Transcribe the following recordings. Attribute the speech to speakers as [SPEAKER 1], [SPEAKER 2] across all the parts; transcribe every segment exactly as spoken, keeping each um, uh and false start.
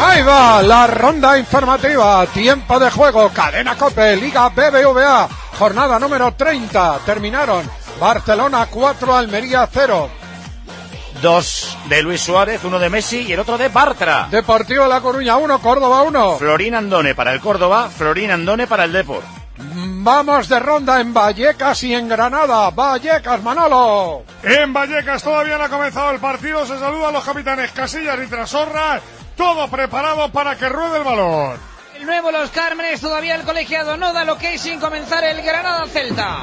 [SPEAKER 1] Ahí va la ronda informativa, tiempo de juego, Cadena COPE, Liga B B V A, jornada número treinta, terminaron Barcelona cuatro, Almería cero.
[SPEAKER 2] Dos de Luis Suárez, uno de Messi y el otro de Bartra.
[SPEAKER 1] Deportivo La Coruña uno, Córdoba uno.
[SPEAKER 2] Florín Andone para el Córdoba, Florín Andone para el Depor.
[SPEAKER 1] Vamos de ronda en Vallecas y en Granada. Vallecas, Manolo.
[SPEAKER 3] En Vallecas todavía no ha comenzado el partido, se saludan los capitanes Casillas y Trasorra, todo preparado para que ruede el balón.
[SPEAKER 4] El nuevo Los Cármenes, todavía el colegiado no da lo que hay sin comenzar el Granada Celta.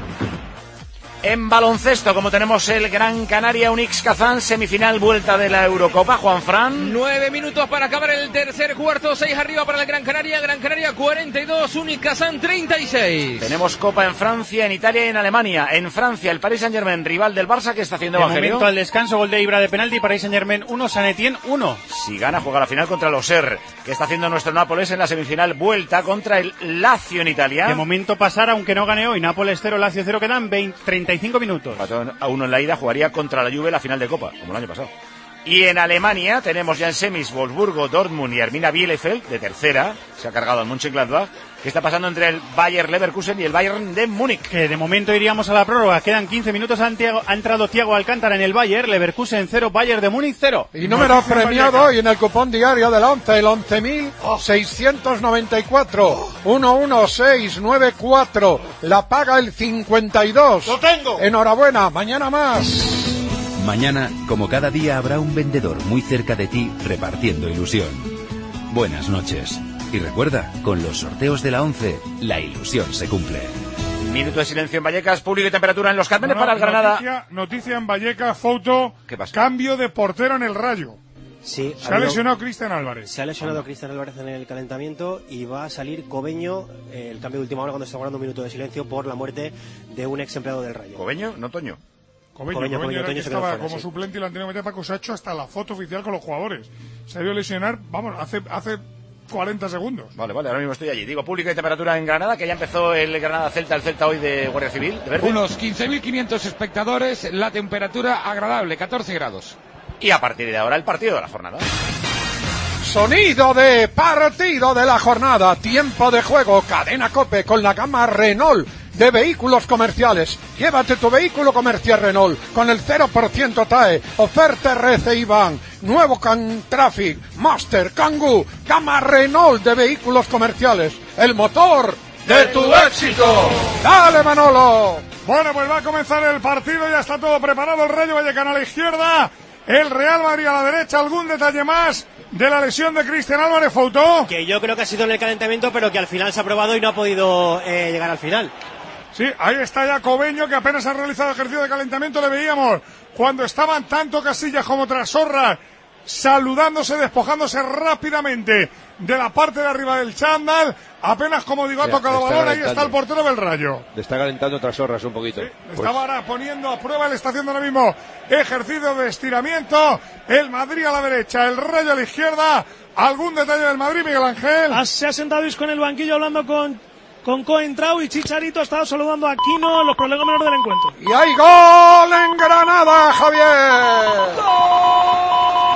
[SPEAKER 2] En baloncesto, como tenemos el Gran Canaria Unix Kazán, semifinal vuelta de la Eurocopa, Juanfran.
[SPEAKER 4] Nueve minutos para acabar el tercer cuarto, seis arriba para el Gran Canaria, Gran Canaria cuarenta y dos, Unix Kazán treinta y seis.
[SPEAKER 2] Tenemos Copa en Francia, en Italia y en Alemania. En Francia, el Paris Saint-Germain, rival del Barça, que está haciendo
[SPEAKER 5] de
[SPEAKER 2] Evangelio.
[SPEAKER 5] momento al descanso, gol de Ibra de penalti, Paris Saint-Germain uno, San Etienne uno.
[SPEAKER 2] Si gana, juega la final contra el Auxerre, que está haciendo nuestro Nápoles en la semifinal vuelta contra el Lazio en Italia.
[SPEAKER 5] De momento pasar, aunque no gane hoy, Nápoles cero, Lazio cero, quedan veinte, treinta y cinco minutos.
[SPEAKER 2] A uno en la ida, jugaría contra la Juve la final de Copa, como el año pasado. Y en Alemania tenemos ya en semis Wolfsburgo, Dortmund y Arminia Bielefeld, de tercera, se ha cargado al Mönchengladbach, que está pasando entre el Bayer Leverkusen y el Bayern de Múnich.
[SPEAKER 5] Que de momento iríamos a la prórroga, quedan quince minutos, ha entrado Thiago Alcántara en el Bayer, Leverkusen cero, Bayern de Múnich cero.
[SPEAKER 1] Y número premiado hoy en el cupón diario de la once, el once mil seiscientos noventa y cuatro, uno uno seis nueve cuatro, la paga el cincuenta y dos.
[SPEAKER 3] ¡Lo tengo!
[SPEAKER 1] Enhorabuena, mañana más.
[SPEAKER 6] Mañana, como cada día, habrá un vendedor muy cerca de ti repartiendo ilusión. Buenas noches. Y recuerda, con los sorteos de la once, la ilusión se cumple.
[SPEAKER 2] Minuto de silencio en Vallecas, público y temperatura en Los Cármenes no, para el Granada.
[SPEAKER 3] Noticia, noticia en Vallecas, foto.
[SPEAKER 2] ¿Qué pasa?
[SPEAKER 3] Cambio de portero en el Rayo.
[SPEAKER 7] Sí,
[SPEAKER 3] se ha, ha lesionado Cristian Álvarez.
[SPEAKER 7] Se ha lesionado Cristian Álvarez en el calentamiento y va a salir Cobeño, eh, el cambio de última hora cuando se está guardando un minuto de silencio por la muerte de un ex empleado del Rayo.
[SPEAKER 2] ¿Cobeño? No Toño.
[SPEAKER 3] Cobeño,
[SPEAKER 7] Cobeño,
[SPEAKER 3] Cobeño,
[SPEAKER 7] Cobeño
[SPEAKER 3] era
[SPEAKER 7] Toño
[SPEAKER 3] que
[SPEAKER 7] se
[SPEAKER 3] estaba
[SPEAKER 7] fuera,
[SPEAKER 3] como
[SPEAKER 7] sí.
[SPEAKER 3] suplente y la anteriormente Paco se ha hecho hasta la foto oficial con los jugadores. Se ha ido a lesionar, vamos, hace hace cuarenta segundos.
[SPEAKER 2] Vale, vale, ahora mismo estoy allí. Digo, público y temperatura en Granada, que ya empezó el Granada Celta, el Celta hoy de Guardia Civil. De verde.
[SPEAKER 8] Unos quince mil quinientos espectadores, la temperatura agradable, catorce grados.
[SPEAKER 2] Y a partir de ahora el partido de la jornada.
[SPEAKER 1] Sonido de partido de la jornada, tiempo de juego, Cadena COPE con la gama Renault de vehículos comerciales. Llévate tu vehículo comercial Renault con el cero por ciento T A E, oferta R C I Ban, nuevo Can Traffic, Master, Kangoo, gama Renault de vehículos comerciales, el motor de tu éxito. ¡Dale, Manolo!
[SPEAKER 3] Bueno, pues va a comenzar el partido, ya está todo preparado, el Rayo Vallecano a la izquierda, el Real Madrid a la derecha. ¿Algún detalle más de la lesión de Cristian Álvarez, Foutó?
[SPEAKER 7] Que yo creo que ha sido en el calentamiento, pero que al final se ha probado y no ha podido eh, llegar al final.
[SPEAKER 3] Sí, ahí está ya Cobeño, que apenas ha realizado ejercicio de calentamiento. Le veíamos cuando estaban tanto Casillas como Trasorra saludándose, despojándose rápidamente de la parte de arriba del chándal. Apenas, como digo, ha tocado balón. Ahí está el portero del Rayo.
[SPEAKER 9] Le está calentando Trasorras un poquito.
[SPEAKER 3] Sí,
[SPEAKER 9] pues.
[SPEAKER 3] Estaba ahora poniendo a prueba, le está haciendo ahora mismo ejercicio de estiramiento. El Madrid a la derecha, el Rayo a la izquierda. ¿Algún detalle del Madrid, Miguel Ángel?
[SPEAKER 10] Ah, se ha sentado Luis con el banquillo hablando con, con Coentrao, y Chicharito ha estado saludando a Aquino, los prolegómenos del encuentro.
[SPEAKER 1] Y hay gol en Granada, Javier.
[SPEAKER 4] ¡Gol!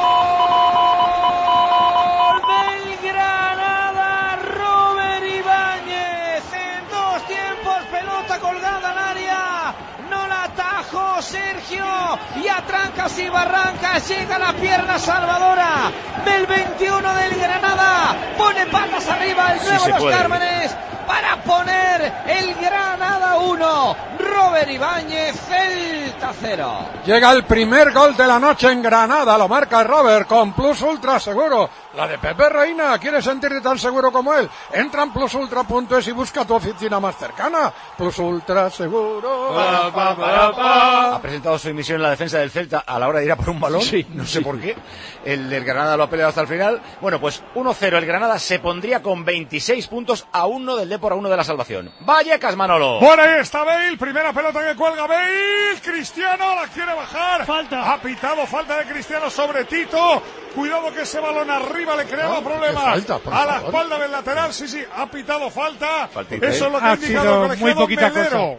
[SPEAKER 4] Sergio, y a trancas y barrancas llega la pierna salvadora del veintiuno del Granada, pone patas arriba el nuevo sí Los puede. Cármenes para poner el Granada uno, Robert Ibáñez, Celta cero.
[SPEAKER 1] Llega el primer gol de la noche en Granada, lo marca Robert con Plus Ultra Seguro, la de Pepe Reina. ¿Quieres sentirte tan seguro como él? Entra en plus ultra punto es y busca tu oficina más cercana. Plus Ultra Seguro.
[SPEAKER 2] Pa, pa, pa, pa. Ha presentado su dimisión en la defensa del Celta a la hora de ir a por un balón. Sí, no sé sí. por qué. El del Granada lo ha peleado hasta el final. Bueno, pues uno cero. El Granada se pondría con veintiséis puntos a uno del Depor, a uno de la salvación. Vallecas, Manolo.
[SPEAKER 3] Bueno, ahí está Bale. Primera pelota que cuelga Bale. Cristiano la quiere bajar.
[SPEAKER 10] Falta.
[SPEAKER 3] Ha pitado falta de Cristiano sobre Tito. Cuidado que ese balón arriba le creaba
[SPEAKER 1] no,
[SPEAKER 3] problemas
[SPEAKER 1] falta,
[SPEAKER 3] a la
[SPEAKER 1] favor.
[SPEAKER 3] espalda del lateral. Sí, sí, ha pitado falta.
[SPEAKER 2] Faltita,
[SPEAKER 3] Eso
[SPEAKER 2] ¿eh?
[SPEAKER 3] es lo que ha indicado el colegiado Melero.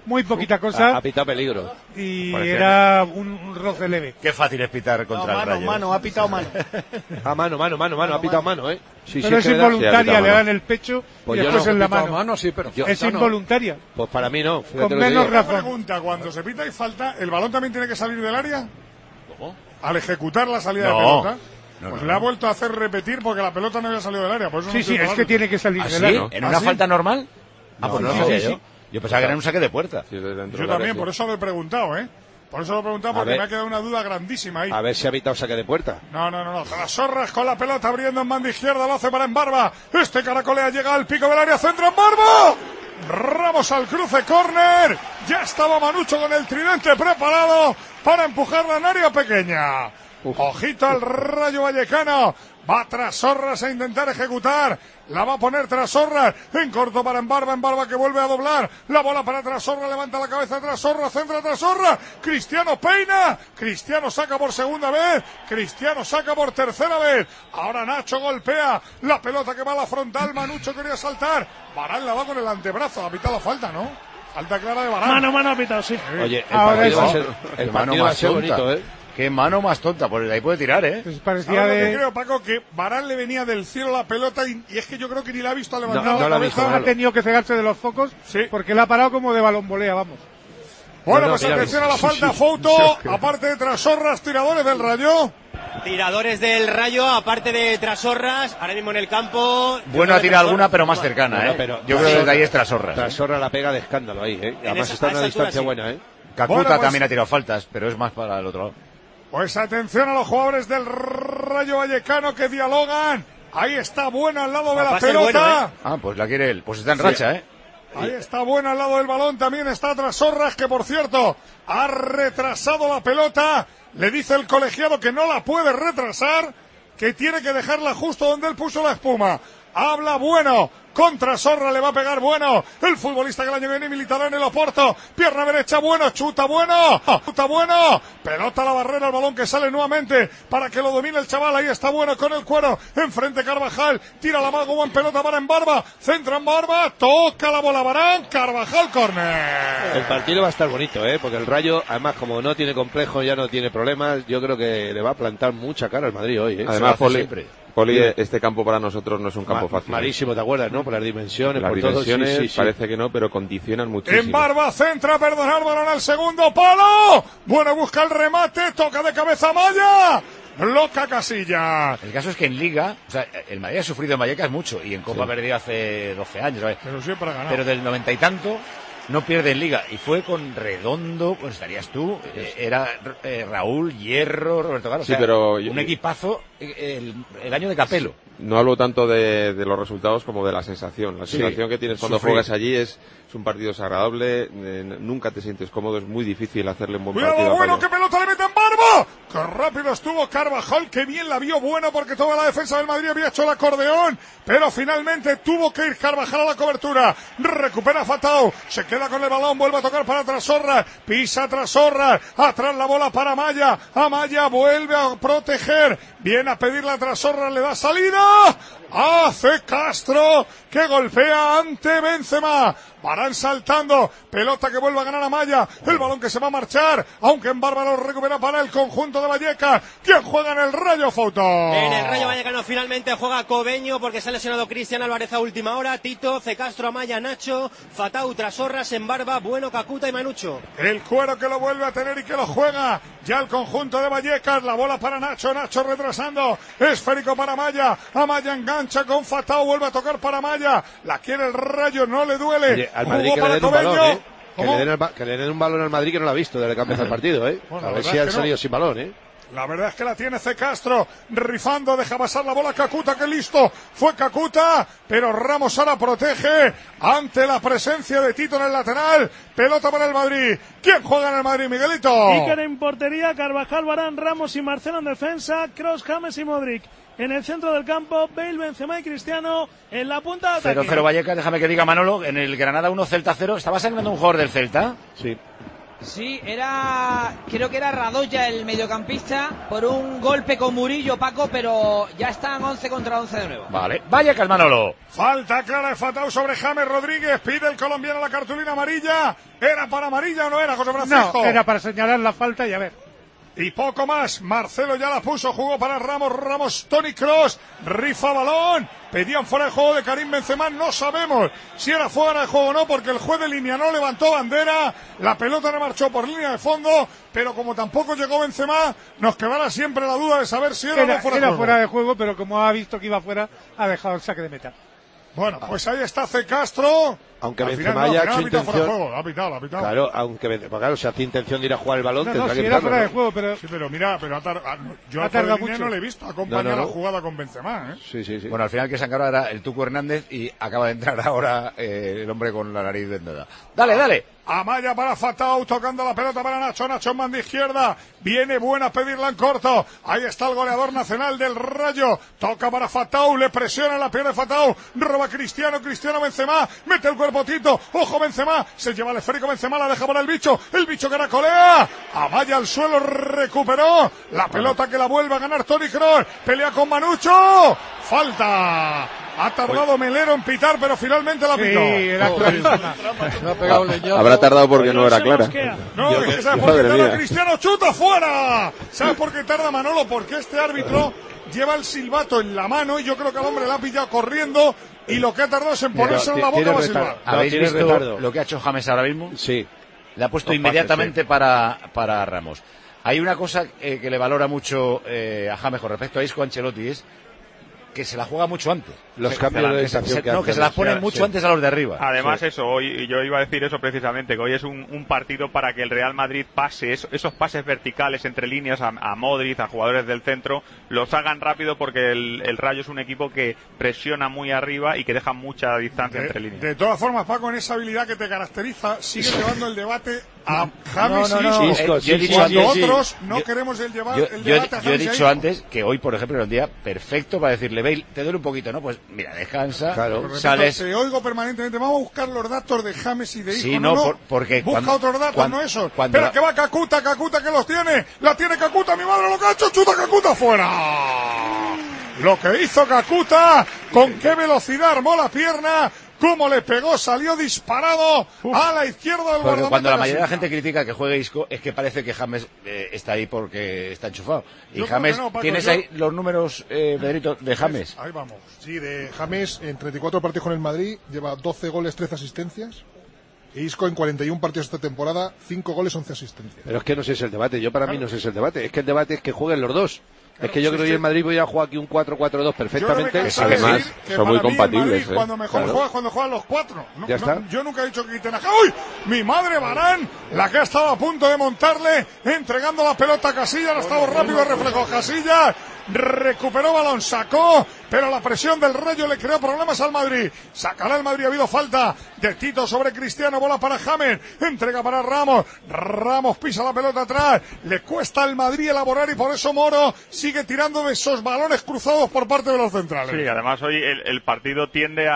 [SPEAKER 11] muy poquita cosa.
[SPEAKER 9] Ha, ha pitado peligro.
[SPEAKER 11] Y era un, un roce leve.
[SPEAKER 2] Qué fácil es pitar contra
[SPEAKER 5] no,
[SPEAKER 2] el
[SPEAKER 5] mano,
[SPEAKER 2] Rayo.
[SPEAKER 5] Mano, ha pitado mano.
[SPEAKER 9] Ah, mano, mano, mano, mano, ha pitado mano, ¿eh?
[SPEAKER 11] Sí, pero sí, es involuntaria, sí, le dan el pecho
[SPEAKER 9] pues
[SPEAKER 11] y después
[SPEAKER 9] no,
[SPEAKER 11] en la mano.
[SPEAKER 1] mano sí, pero
[SPEAKER 11] yo, es no, involuntaria.
[SPEAKER 9] No. Pues para mí no.
[SPEAKER 11] Con menos razón.
[SPEAKER 3] Pregunta, cuando se pita y falta, ¿el balón también tiene que salir del área?
[SPEAKER 2] ¿Cómo?
[SPEAKER 3] Al ejecutar la salida
[SPEAKER 2] no.
[SPEAKER 3] de pelota.
[SPEAKER 2] No,
[SPEAKER 3] pues
[SPEAKER 2] no,
[SPEAKER 3] le
[SPEAKER 2] no.
[SPEAKER 3] ha vuelto a hacer repetir porque la pelota no había salido del área. Por eso
[SPEAKER 11] sí,
[SPEAKER 3] no
[SPEAKER 11] sí, es que tiene que salir
[SPEAKER 2] ¿Ah,
[SPEAKER 11] del
[SPEAKER 2] sí?
[SPEAKER 11] área.
[SPEAKER 2] ¿En una
[SPEAKER 3] ¿Ah, sí?
[SPEAKER 2] falta normal? Ah,
[SPEAKER 11] No,
[SPEAKER 2] pues no,
[SPEAKER 11] sí,
[SPEAKER 2] lo sabía
[SPEAKER 11] sí,
[SPEAKER 2] yo.
[SPEAKER 11] sí.
[SPEAKER 2] Yo pensaba que era un saque de puerta.
[SPEAKER 9] Sí,
[SPEAKER 3] yo también, por eso lo he preguntado, ¿eh? Por eso lo he preguntado porque me ha quedado una duda grandísima ahí.
[SPEAKER 9] A ver si ha pitado saque de puerta.
[SPEAKER 3] No, no, no, no. Trasorras con la pelota abriendo en banda izquierda, lo hace para Embarba. Este caracolea, llega al pico del área, centro Embarba. Ramos al cruce, córner. Ya estaba Manucho con el tridente preparado para empujarla en área pequeña. Uf. Ojito al Rayo Vallecano. Va Trasorras a intentar ejecutar. La va a poner Trasorras en corto para Embarba. Embarba que vuelve a doblar. La bola para Trasorras. Levanta la cabeza Trasorras. Centra Trasorras. Cristiano peina. Cristiano saca por segunda vez. Cristiano saca por tercera vez. Ahora Nacho golpea. La pelota que va a la frontal. Manucho quería saltar. Varane la va con el antebrazo. Ha pitado falta, ¿no? Falta clara de Varane.
[SPEAKER 10] Mano, mano ha pitado, sí.
[SPEAKER 9] Oye, el
[SPEAKER 11] Ahora
[SPEAKER 9] partido
[SPEAKER 11] sí.
[SPEAKER 9] va a ser, el partido va a ser bonito, ¿eh?
[SPEAKER 2] Qué mano más tonta, por ahí puede tirar, ¿eh?
[SPEAKER 11] Pues parecía
[SPEAKER 3] Ahora
[SPEAKER 11] de...
[SPEAKER 3] lo que creo, Paco, que Varane le venía del cielo la pelota y, y es que yo creo que ni la ha visto levantar
[SPEAKER 9] No,
[SPEAKER 3] la
[SPEAKER 9] no la ha
[SPEAKER 3] cabeza.
[SPEAKER 9] visto,
[SPEAKER 11] ha tenido que cegarse de los focos
[SPEAKER 3] Sí.
[SPEAKER 11] porque le ha parado como de balonvolea, vamos.
[SPEAKER 3] Bueno,
[SPEAKER 9] No, no,
[SPEAKER 3] pues
[SPEAKER 9] mira,
[SPEAKER 3] atención a la
[SPEAKER 9] sí,
[SPEAKER 3] falta,
[SPEAKER 9] sí.
[SPEAKER 3] Fouto, aparte de Trasorras, tiradores del Rayo.
[SPEAKER 7] Tiradores del Rayo, aparte de Trasorras, ahora mismo en el campo.
[SPEAKER 2] Bueno, ha tirado alguna, pero más cercana,
[SPEAKER 9] Bueno,
[SPEAKER 2] ¿eh?
[SPEAKER 9] pero
[SPEAKER 2] Yo creo que desde ahí es Trasorras. ¿eh?
[SPEAKER 9] Trasorra la pega de escándalo ahí, ¿eh? Además
[SPEAKER 7] esa-
[SPEAKER 9] está
[SPEAKER 7] a
[SPEAKER 9] a una
[SPEAKER 7] esa
[SPEAKER 9] distancia
[SPEAKER 7] altura,
[SPEAKER 9] buena, ¿eh?
[SPEAKER 2] Kakuta
[SPEAKER 3] Bueno, pues-
[SPEAKER 2] también ha tirado faltas, pero es más para el otro lado.
[SPEAKER 3] Pues atención a los jugadores del Rayo Vallecano que dialogan. Ahí está buena al lado de la
[SPEAKER 7] Pase
[SPEAKER 3] pelota.
[SPEAKER 7] bueno, ¿eh?
[SPEAKER 2] Ah, pues la quiere él. Pues está en racha, ¿eh?
[SPEAKER 3] Ahí está buena al lado del balón. También está Trasorras, que por cierto ha retrasado la pelota. Le dice el colegiado que no la puede retrasar, que tiene que dejarla justo donde él puso la espuma. Habla bueno. Contra Sorra le va a pegar bueno. El futbolista que el año viene militará en el Oporto. Pierna derecha bueno. Chuta bueno. Chuta bueno. Pelota a la barrera. El balón que sale nuevamente para que lo domine el chaval. Ahí está bueno con el cuero. Enfrente Carvajal. Tira la mago en pelota para Embarba. Centra Embarba. Toca la bola Varane. Carvajal córner.
[SPEAKER 9] El partido va a estar bonito, ¿eh? Porque el Rayo, además, como no tiene complejo, ya no tiene problemas, yo creo que le va a plantar mucha cara al Madrid hoy, ¿eh?
[SPEAKER 12] Además, Poli, Poli, este campo para nosotros no es un campo
[SPEAKER 9] Ma-
[SPEAKER 12] fácil.
[SPEAKER 9] Malísimo, ¿te acuerdas, no? Por las dimensiones,
[SPEAKER 12] Las
[SPEAKER 9] por todo.
[SPEAKER 12] dimensiones
[SPEAKER 9] Sí, sí, sí.
[SPEAKER 12] parece que no, pero condicionan muchísimo.
[SPEAKER 3] Embarba centra, perdonar, balón al segundo palo. Bueno, busca el remate. Toca de cabeza Maya. Bloca Casilla.
[SPEAKER 2] El caso es que en Liga, o sea, el Madrid ha sufrido en Vallecas mucho y en Copa
[SPEAKER 12] Sí.
[SPEAKER 2] perdió hace doce años, ¿sabes?
[SPEAKER 3] Pero siempre ha ganado.
[SPEAKER 2] Pero del noventa y tanto no pierde en Liga. Y fue con Redondo, pues estarías tú, eh, era eh, Raúl, Hierro, Roberto Carlos.
[SPEAKER 12] Sí,
[SPEAKER 2] o sea,
[SPEAKER 12] pero-
[SPEAKER 2] un equipazo eh, el, el año de Capello.
[SPEAKER 12] No hablo tanto de, de los resultados como de la sensación. La
[SPEAKER 2] Sí.
[SPEAKER 12] sensación que tienes cuando
[SPEAKER 2] Sufrir.
[SPEAKER 12] juegas allí es, es un partido desagradable, eh, nunca te sientes cómodo, es muy difícil hacerle un buen partido
[SPEAKER 3] Cuidado,
[SPEAKER 12] a
[SPEAKER 3] bueno,
[SPEAKER 12] Rayo.
[SPEAKER 3] que pelota le mete en Barba. ¡Qué rápido estuvo Carvajal! ¡Qué bien la vio bueno! Porque toda la defensa del Madrid había hecho el acordeón. Pero finalmente tuvo que ir Carvajal a la cobertura. Recupera Fatao. Se queda con el balón. Vuelve a tocar para Trasorras. Pisa Trasorras. Atrás la bola para Amaya. Amaya vuelve a proteger. Viene a pedirle a Trasorras. Le da salida. Hace Castro, que golpea ante Benzema. Varane saltando, pelota que vuelve a ganar a Maya, el balón que se va a marchar, aunque en Barba lo recupera para el conjunto de Vallecas. ¿Quién juega en el Rayo, Fouto?
[SPEAKER 7] En el Rayo Vallecano finalmente juega Cobeño porque se ha lesionado Cristian Álvarez a última hora, Tito, C. Castro, Amaya, Nacho, Fatau, Trasorras, Embarba, Bueno, Kakuta y Manucho.
[SPEAKER 3] El cuero que lo vuelve a tener y que lo juega ya el conjunto de Vallecas. La bola para Nacho, Nacho retrasando, esférico para Maya, Amaya engancha con Fatau, vuelve a tocar para Maya, la quiere el Rayo, no le duele.
[SPEAKER 9] Oye, al Madrid
[SPEAKER 3] Jugó
[SPEAKER 9] que le
[SPEAKER 3] para
[SPEAKER 9] den un
[SPEAKER 3] Cobeño.
[SPEAKER 9] balón, ¿eh? Que
[SPEAKER 3] ¿Cómo?
[SPEAKER 9] le, den el ba- que le den un balón al Madrid que no lo ha visto desde que empezó el partido, ¿eh?
[SPEAKER 3] Bueno,
[SPEAKER 9] a
[SPEAKER 3] la
[SPEAKER 9] ver
[SPEAKER 3] verdad
[SPEAKER 9] si
[SPEAKER 3] es
[SPEAKER 9] han
[SPEAKER 3] que
[SPEAKER 9] salido
[SPEAKER 3] no.
[SPEAKER 9] sin balón, ¿eh?
[SPEAKER 3] La verdad es que la tiene C. Castro, rifando, deja pasar la bola Kakuta, que listo, fue Kakuta, pero Ramos ahora protege ante la presencia de Tito en el lateral, pelota para el Madrid. ¿Quién juega en el Madrid, Miguelito?
[SPEAKER 10] Iker en portería, Carvajal, Varane, Ramos y Marcelo en defensa, Kroos, James y Modric. En el centro del campo, Bale, Benzema y Cristiano en la punta de ataque.
[SPEAKER 2] cero cero Vallecas, déjame que diga Manolo, en el Granada uno Celta cero, ¿estaba sangrando un jugador del Celta?
[SPEAKER 9] Sí.
[SPEAKER 4] Sí, era, creo que era Radoya el mediocampista por un golpe con Murillo, Paco, pero ya están once contra once de nuevo.
[SPEAKER 2] Vale, vaya que el Manolo.
[SPEAKER 3] Falta clara de Fatau sobre James Rodríguez, pide el colombiano la cartulina amarilla. ¿Era para amarilla o no era, José Francisco?
[SPEAKER 11] No, era para señalar la falta y a ver.
[SPEAKER 3] Y poco más, Marcelo ya la puso, jugó para Ramos, Ramos, Toni Kroos, rifa balón, pedían fuera de juego de Karim Benzema, no sabemos si era fuera de juego o no, porque el juez de línea no levantó bandera, la pelota no marchó por línea de fondo, pero como tampoco llegó Benzema, nos quedará siempre la duda de saber si era,
[SPEAKER 11] era
[SPEAKER 3] o no fuera
[SPEAKER 11] era
[SPEAKER 3] de juego.
[SPEAKER 11] fuera de juego, pero como ha visto que iba fuera, ha dejado el saque de meta.
[SPEAKER 3] Bueno, pues ahí está C. Castro.
[SPEAKER 9] Aunque
[SPEAKER 3] Al
[SPEAKER 9] Benzema
[SPEAKER 3] final, no,
[SPEAKER 9] haya
[SPEAKER 3] al final
[SPEAKER 9] hecho
[SPEAKER 3] ha pitado fuera de
[SPEAKER 9] intención.
[SPEAKER 3] juego, ha pitado, ha pitado.
[SPEAKER 9] Claro, aunque Benzema, claro, si hace intención de ir a jugar el balón,
[SPEAKER 11] No,
[SPEAKER 9] tendrá
[SPEAKER 11] no,
[SPEAKER 9] que
[SPEAKER 11] si era
[SPEAKER 9] pitarlo,
[SPEAKER 11] fuera de
[SPEAKER 9] ¿no?
[SPEAKER 11] juego, pero...
[SPEAKER 3] Sí, pero mira, pero ha tar... yo
[SPEAKER 11] Ha
[SPEAKER 3] al
[SPEAKER 11] tardado
[SPEAKER 3] línea
[SPEAKER 11] mucho.
[SPEAKER 3] no le he visto acompañar
[SPEAKER 9] No, no, no.
[SPEAKER 3] la jugada con Benzema, ¿eh?
[SPEAKER 9] Sí, sí, sí.
[SPEAKER 2] Bueno, al final que se encarga era el Tuco Hernández y acaba de entrar ahora eh, el hombre con la nariz vendada. Dale, dale.
[SPEAKER 3] Amaya para Fatau, tocando la pelota para Nacho, Nacho en banda izquierda, viene buena a pedirla en corto, ahí está el goleador nacional del Rayo, toca para Fatau, le presiona la pierna de Fatau, roba Cristiano, Cristiano Benzema, mete el cuerpo Tito, ojo Benzema, se lleva el esférico Benzema, la deja para el bicho, el bicho que caracolea, Amaya al suelo, recuperó, la pelota que la vuelve a ganar Toni Kroos, pelea con Manucho, falta. Ha tardado Melero en pitar, pero finalmente la pitó.
[SPEAKER 11] Sí, era clarísima.
[SPEAKER 1] Me ha pegado un leñazo.
[SPEAKER 12] Habrá tardado porque no era
[SPEAKER 10] se
[SPEAKER 12] clara.
[SPEAKER 10] mosquea.
[SPEAKER 3] No,
[SPEAKER 12] Yo-
[SPEAKER 3] es que ¿sabes
[SPEAKER 12] yo-
[SPEAKER 3] por qué
[SPEAKER 12] madre
[SPEAKER 3] tarda
[SPEAKER 12] mía.
[SPEAKER 3] Cristiano? ¡Chuta fuera! ¿Sabes por qué tarda Manolo? Porque este árbitro lleva el silbato en la mano y yo creo que al hombre la ha pillado corriendo y lo que ha tardado es en ponerse en la boca
[SPEAKER 9] tiene
[SPEAKER 3] para
[SPEAKER 9] retardo.
[SPEAKER 3] silbar.
[SPEAKER 9] No,
[SPEAKER 2] ¿Habéis
[SPEAKER 9] tiene
[SPEAKER 2] visto
[SPEAKER 9] retardo.
[SPEAKER 2] lo que ha hecho James ahora mismo?
[SPEAKER 9] Sí.
[SPEAKER 2] Le ha puesto
[SPEAKER 9] Dos
[SPEAKER 2] inmediatamente
[SPEAKER 9] pases,
[SPEAKER 2] para, para Ramos. Hay una cosa eh, que le valora mucho eh, a James con respecto a Isco Ancelotti, es que se la juega mucho antes.
[SPEAKER 9] Los
[SPEAKER 2] Que-
[SPEAKER 9] cambios
[SPEAKER 2] que, la-
[SPEAKER 9] de
[SPEAKER 2] que se-
[SPEAKER 9] orientación
[SPEAKER 2] se-
[SPEAKER 9] que
[SPEAKER 2] no,
[SPEAKER 9] hacen,
[SPEAKER 2] que se las pone
[SPEAKER 9] sí,
[SPEAKER 2] mucho
[SPEAKER 9] sí.
[SPEAKER 2] antes a los de arriba.
[SPEAKER 13] Además,
[SPEAKER 2] Sí.
[SPEAKER 13] eso, hoy yo iba a decir eso precisamente, que hoy es un, un partido para que el Real Madrid pase, eso- esos pases verticales entre líneas a, a Modric, a jugadores del centro, los hagan rápido porque el, el Rayo es un equipo que presiona muy arriba y que deja mucha distancia entre
[SPEAKER 3] De,
[SPEAKER 13] líneas.
[SPEAKER 3] de todas formas, Paco, en esa habilidad que te caracteriza, sigue llevando el debate a James
[SPEAKER 2] No, no,
[SPEAKER 3] y
[SPEAKER 2] no.
[SPEAKER 3] Isco.
[SPEAKER 2] Eh, yo he dicho
[SPEAKER 3] Cuando
[SPEAKER 2] antes, sí.
[SPEAKER 3] otros no
[SPEAKER 2] Yo-
[SPEAKER 3] queremos el, llevar,
[SPEAKER 2] Yo,
[SPEAKER 3] el
[SPEAKER 2] yo he-
[SPEAKER 3] debate a
[SPEAKER 2] yo he
[SPEAKER 3] James y a
[SPEAKER 2] dicho
[SPEAKER 3] Isco.
[SPEAKER 2] antes que hoy, por ejemplo, era un día perfecto para decirle, Bale, te duele un poquito, ¿no? Pues mira, descansa,
[SPEAKER 9] Claro.
[SPEAKER 3] Repito,
[SPEAKER 2] sales...
[SPEAKER 3] te oigo permanentemente. Vamos a buscar los datos de James y de Isco.
[SPEAKER 2] Sí,
[SPEAKER 3] no,
[SPEAKER 2] no,
[SPEAKER 3] no.
[SPEAKER 2] por- porque
[SPEAKER 3] Busca
[SPEAKER 2] cuando-
[SPEAKER 3] otros datos,
[SPEAKER 2] cuando-
[SPEAKER 3] no esos.
[SPEAKER 2] cuando
[SPEAKER 3] Espera,
[SPEAKER 2] la-
[SPEAKER 3] que va Kakuta, Kakuta que los tiene. La tiene Kakuta, mi madre lo que ha hecho. Chuta Kakuta fuera. Lo que hizo Kakuta, con qué velocidad armó la pierna, cómo le pegó, salió disparado a la izquierda del
[SPEAKER 2] Porque
[SPEAKER 3] guardameta.
[SPEAKER 2] cuando la mayoría de la
[SPEAKER 3] Casilla.
[SPEAKER 2] gente critica que juegue Isco es que parece que James eh, está ahí porque está enchufado. Y
[SPEAKER 3] Yo creo
[SPEAKER 2] James,
[SPEAKER 3] que no, Paco,
[SPEAKER 2] ¿tienes
[SPEAKER 3] yo-
[SPEAKER 2] ahí los números, eh, Pedrito, de James?
[SPEAKER 3] Ahí vamos.
[SPEAKER 14] Sí, de James en treinta y cuatro partidos con el Madrid lleva doce goles, trece asistencias. E Isco en cuarenta y uno partidos esta temporada, cinco goles, once asistencias.
[SPEAKER 9] Pero es que no sé si es el debate. Yo para mí no sé si es el debate. Es que el debate es que jueguen los dos.
[SPEAKER 3] Claro,
[SPEAKER 9] es que yo
[SPEAKER 3] sí,
[SPEAKER 9] creo que
[SPEAKER 3] sí.
[SPEAKER 9] el Madrid voy a jugar aquí un cuatro cuatro dos
[SPEAKER 3] Yo no me
[SPEAKER 9] perfectamente.
[SPEAKER 3] canso de
[SPEAKER 12] además
[SPEAKER 3] decir que
[SPEAKER 12] son muy
[SPEAKER 3] para mí el
[SPEAKER 12] compatibles,
[SPEAKER 3] Madrid,
[SPEAKER 12] ¿eh?
[SPEAKER 3] cuando mejor
[SPEAKER 12] Claro.
[SPEAKER 3] juega, cuando juegan los cuatro. No,
[SPEAKER 9] Ya
[SPEAKER 3] no,
[SPEAKER 9] está.
[SPEAKER 3] yo nunca he dicho que quiten a ¡Uy! Mi madre Varane, la que ha estado a punto de montarle, entregando la pelota a Casillas, ha estado rápido, reflejó Casillas, recuperó balón, sacó, pero la presión del Rayo le creó problemas al Madrid. Sacará el Madrid, ha habido falta de Tito sobre Cristiano, bola para James, entrega para Ramos, Ramos pisa la pelota atrás, le cuesta al Madrid elaborar y por eso Moro sigue tirando de esos balones cruzados por parte de los centrales.
[SPEAKER 13] Sí, además hoy el, el partido tiende a,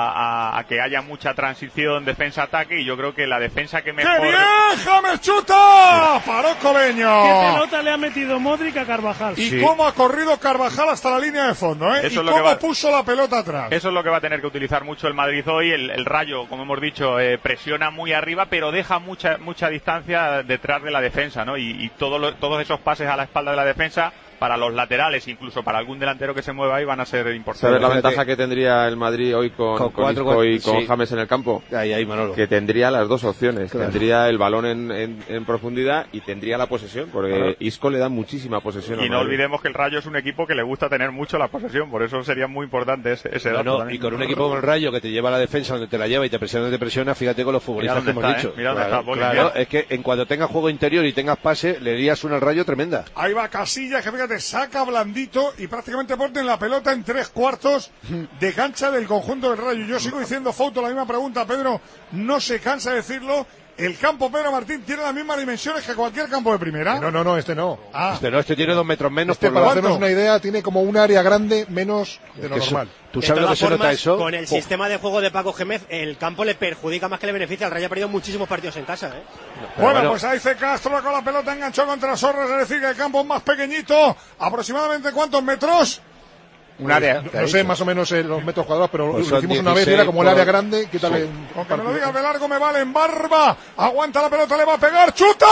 [SPEAKER 13] a- a que haya mucha transición defensa-ataque y yo creo que la defensa que
[SPEAKER 3] ¡Qué
[SPEAKER 13] mejor...
[SPEAKER 3] bien! ¡James chuta! Paró Cobeño.
[SPEAKER 10] ¿Qué pelota le ha metido Modric a Carvajal?
[SPEAKER 3] Y
[SPEAKER 13] Sí.
[SPEAKER 3] cómo ha corrido Carvajal hasta la línea de fondo, ¿eh?
[SPEAKER 13] Eso
[SPEAKER 3] y
[SPEAKER 13] es lo que
[SPEAKER 3] cómo
[SPEAKER 13] va-
[SPEAKER 3] puso la pelota atrás.
[SPEAKER 13] Eso es lo que va a tener que utilizar mucho el Madrid hoy. El, el Rayo, como hemos dicho, eh, presiona muy arriba, pero deja mucha mucha distancia detrás de la defensa, ¿no? Y, y todo lo- todos esos pases a la espalda de la defensa, para los laterales, incluso para algún delantero que se mueva ahí, van a ser importantes.
[SPEAKER 12] ¿Sabes la
[SPEAKER 9] Fíjate.
[SPEAKER 12] ventaja que tendría el Madrid hoy con,
[SPEAKER 9] Con
[SPEAKER 12] con
[SPEAKER 9] cuatro,
[SPEAKER 12] Isco
[SPEAKER 9] cuatro,
[SPEAKER 12] y con
[SPEAKER 9] sí.
[SPEAKER 12] James en el campo?
[SPEAKER 9] Ahí, ahí, Manolo.
[SPEAKER 12] Que tendría las dos opciones.
[SPEAKER 9] Claro.
[SPEAKER 12] Tendría el balón en, en, en profundidad y tendría la posesión, porque
[SPEAKER 9] Claro.
[SPEAKER 12] Isco le da muchísima posesión
[SPEAKER 13] Y
[SPEAKER 12] al
[SPEAKER 13] no
[SPEAKER 12] Madrid.
[SPEAKER 13] olvidemos que el Rayo es un equipo que le gusta tener mucho la posesión, por eso sería muy importante ese, ese
[SPEAKER 9] No,
[SPEAKER 13] dato
[SPEAKER 9] no,
[SPEAKER 13] también.
[SPEAKER 9] y con un equipo como el Rayo que te lleva a la defensa donde te la lleva y te presiona donde te presiona, fíjate con los futbolistas
[SPEAKER 13] Mira
[SPEAKER 9] que
[SPEAKER 13] dónde
[SPEAKER 9] hemos
[SPEAKER 13] está,
[SPEAKER 9] dicho.
[SPEAKER 13] ¿eh? Mira dónde
[SPEAKER 9] claro,
[SPEAKER 13] está, Poli,
[SPEAKER 9] claro,
[SPEAKER 13] mira.
[SPEAKER 9] es que en cuanto tengas juego interior y tengas pase, le dirías una al Rayo tremenda.
[SPEAKER 3] Ahí va Casillas, que fíjate, saca blandito y prácticamente ponen la pelota en tres cuartos de cancha del conjunto del Rayo. Yo sigo diciendo, Fauto, la misma pregunta, Pedro, no se cansa de decirlo. el campo Pedro Martín tiene las mismas dimensiones que cualquier campo de primera.
[SPEAKER 14] No, no, no, este no.
[SPEAKER 3] Ah.
[SPEAKER 9] Este no, este tiene dos metros menos.
[SPEAKER 14] Este,
[SPEAKER 9] por
[SPEAKER 14] para
[SPEAKER 9] lo
[SPEAKER 14] hacernos una idea, tiene como un área grande menos de lo
[SPEAKER 9] que
[SPEAKER 14] normal.
[SPEAKER 9] Eso, ¿Tú sabes lo que se
[SPEAKER 7] formas,
[SPEAKER 9] nota eso?
[SPEAKER 7] Con el
[SPEAKER 9] oh.
[SPEAKER 7] sistema de juego de Paco Gémez, el campo le perjudica más que le beneficia. El Rayo ha perdido muchísimos partidos en casa, ¿eh?
[SPEAKER 3] Bueno, bueno, pues ahí C. Castro con la pelota enganchó contra Sorras, es decir, que el campo es más pequeñito. ¿Aproximadamente cuántos metros?
[SPEAKER 2] Un área.
[SPEAKER 14] No, no sé más o menos eh, los metros cuadrados, pero
[SPEAKER 9] pues
[SPEAKER 14] lo hicimos una vez y era como el área grande. Quítale.
[SPEAKER 3] Sí. Aunque me lo digas de largo, me vale en Barba. Aguanta la pelota, le va a pegar. ¡Chuta!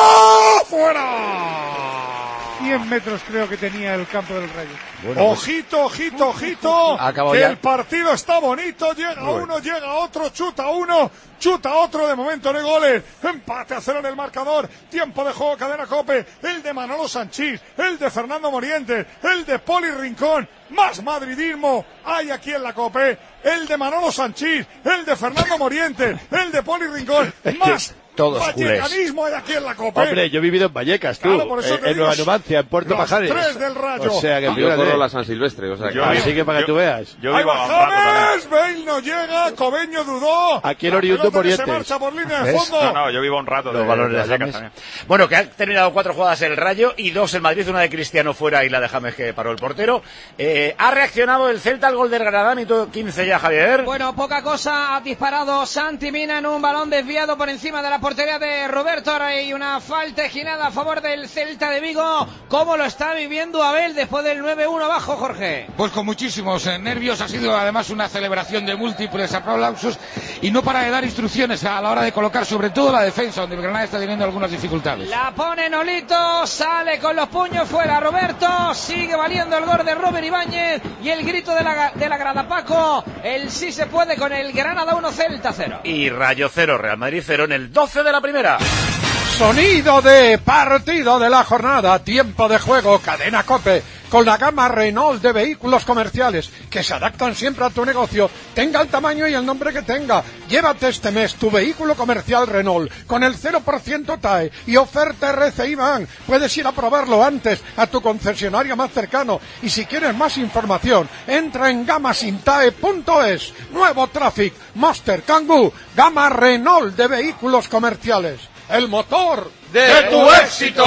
[SPEAKER 3] ¡Fuera!
[SPEAKER 11] cien metros creo que tenía el campo del Rayo.
[SPEAKER 3] Bueno, pues, ojito, ojito, ojito. Que ya. El partido está bonito. Llega bueno. uno, llega otro, chuta uno, chuta otro. De momento no hay goles. Empate a cero en el marcador. Tiempo de juego, cadena Cope. El de Manolo Sanchís, el de Fernando Morientes, el de Poli Rincón. Más madridismo hay aquí en la Cope. El de Manolo Sanchís, el de Fernando Morientes, el de Poli Rincón. Más
[SPEAKER 2] todos
[SPEAKER 3] vallecanismo hay aquí en la Copa.
[SPEAKER 9] Hombre, yo he vivido en Vallecas, tú,
[SPEAKER 3] claro,
[SPEAKER 9] en, en Nueva Numancia, en Puerto Pajares.
[SPEAKER 3] Tres del Rayo.
[SPEAKER 9] O sea que
[SPEAKER 12] yo corro la San Silvestre, o sea,
[SPEAKER 9] yo, que así que para
[SPEAKER 13] yo,
[SPEAKER 9] que tú veas.
[SPEAKER 13] Yo
[SPEAKER 3] ¡Ahí
[SPEAKER 13] vivo
[SPEAKER 3] va James! Bale no llega, Cobeño dudó.
[SPEAKER 9] Aquí el Oriundo Morientes.
[SPEAKER 3] Se marcha por línea de fondo.
[SPEAKER 13] No, no, yo vivo un rato.
[SPEAKER 2] Los
[SPEAKER 13] de,
[SPEAKER 2] valores de,
[SPEAKER 13] de
[SPEAKER 2] James.
[SPEAKER 13] También.
[SPEAKER 2] Bueno, que ha terminado cuatro jugadas el Rayo y dos el Madrid, una de Cristiano fuera y la de James que paró el portero. Eh, ha reaccionado el Celta al gol del Granada, minuto quince ya, Javier.
[SPEAKER 4] Bueno, poca cosa, ha disparado Santi Mina en un balón desviado por encima de la portería de Roberto y una falta esquinada a favor del Celta de Vigo. ¿Cómo lo está viviendo Abel después del nueve uno abajo, Jorge?
[SPEAKER 8] Pues con muchísimos eh, nervios. Ha sido además una celebración de múltiples aplausos y no para de dar instrucciones a la hora de colocar sobre todo la defensa, donde el Granada está teniendo algunas dificultades.
[SPEAKER 4] La pone Nolito, sale con los puños fuera Roberto, sigue valiendo el gol de Robert Ibáñez y el grito de la, de la grada Paco. El sí se puede con el Granada uno, Celta cero.
[SPEAKER 2] Y Rayo cero, Real Madrid cero en el doce de la primera.
[SPEAKER 1] Sonido de partido de la jornada, tiempo de juego, cadena Cope, con la gama Renault de vehículos comerciales que se adaptan siempre a tu negocio, tenga el tamaño y el nombre que tenga. Llévate este mes tu vehículo comercial Renault con el cero por ciento T A E y oferta R C I Ban. Puedes ir a probarlo antes a tu concesionario más cercano y si quieres más información, entra en gamasintae punto es. Nuevo Traffic, Monster, Kangoo, gama Renault de vehículos comerciales. El motor de, de tu éxito.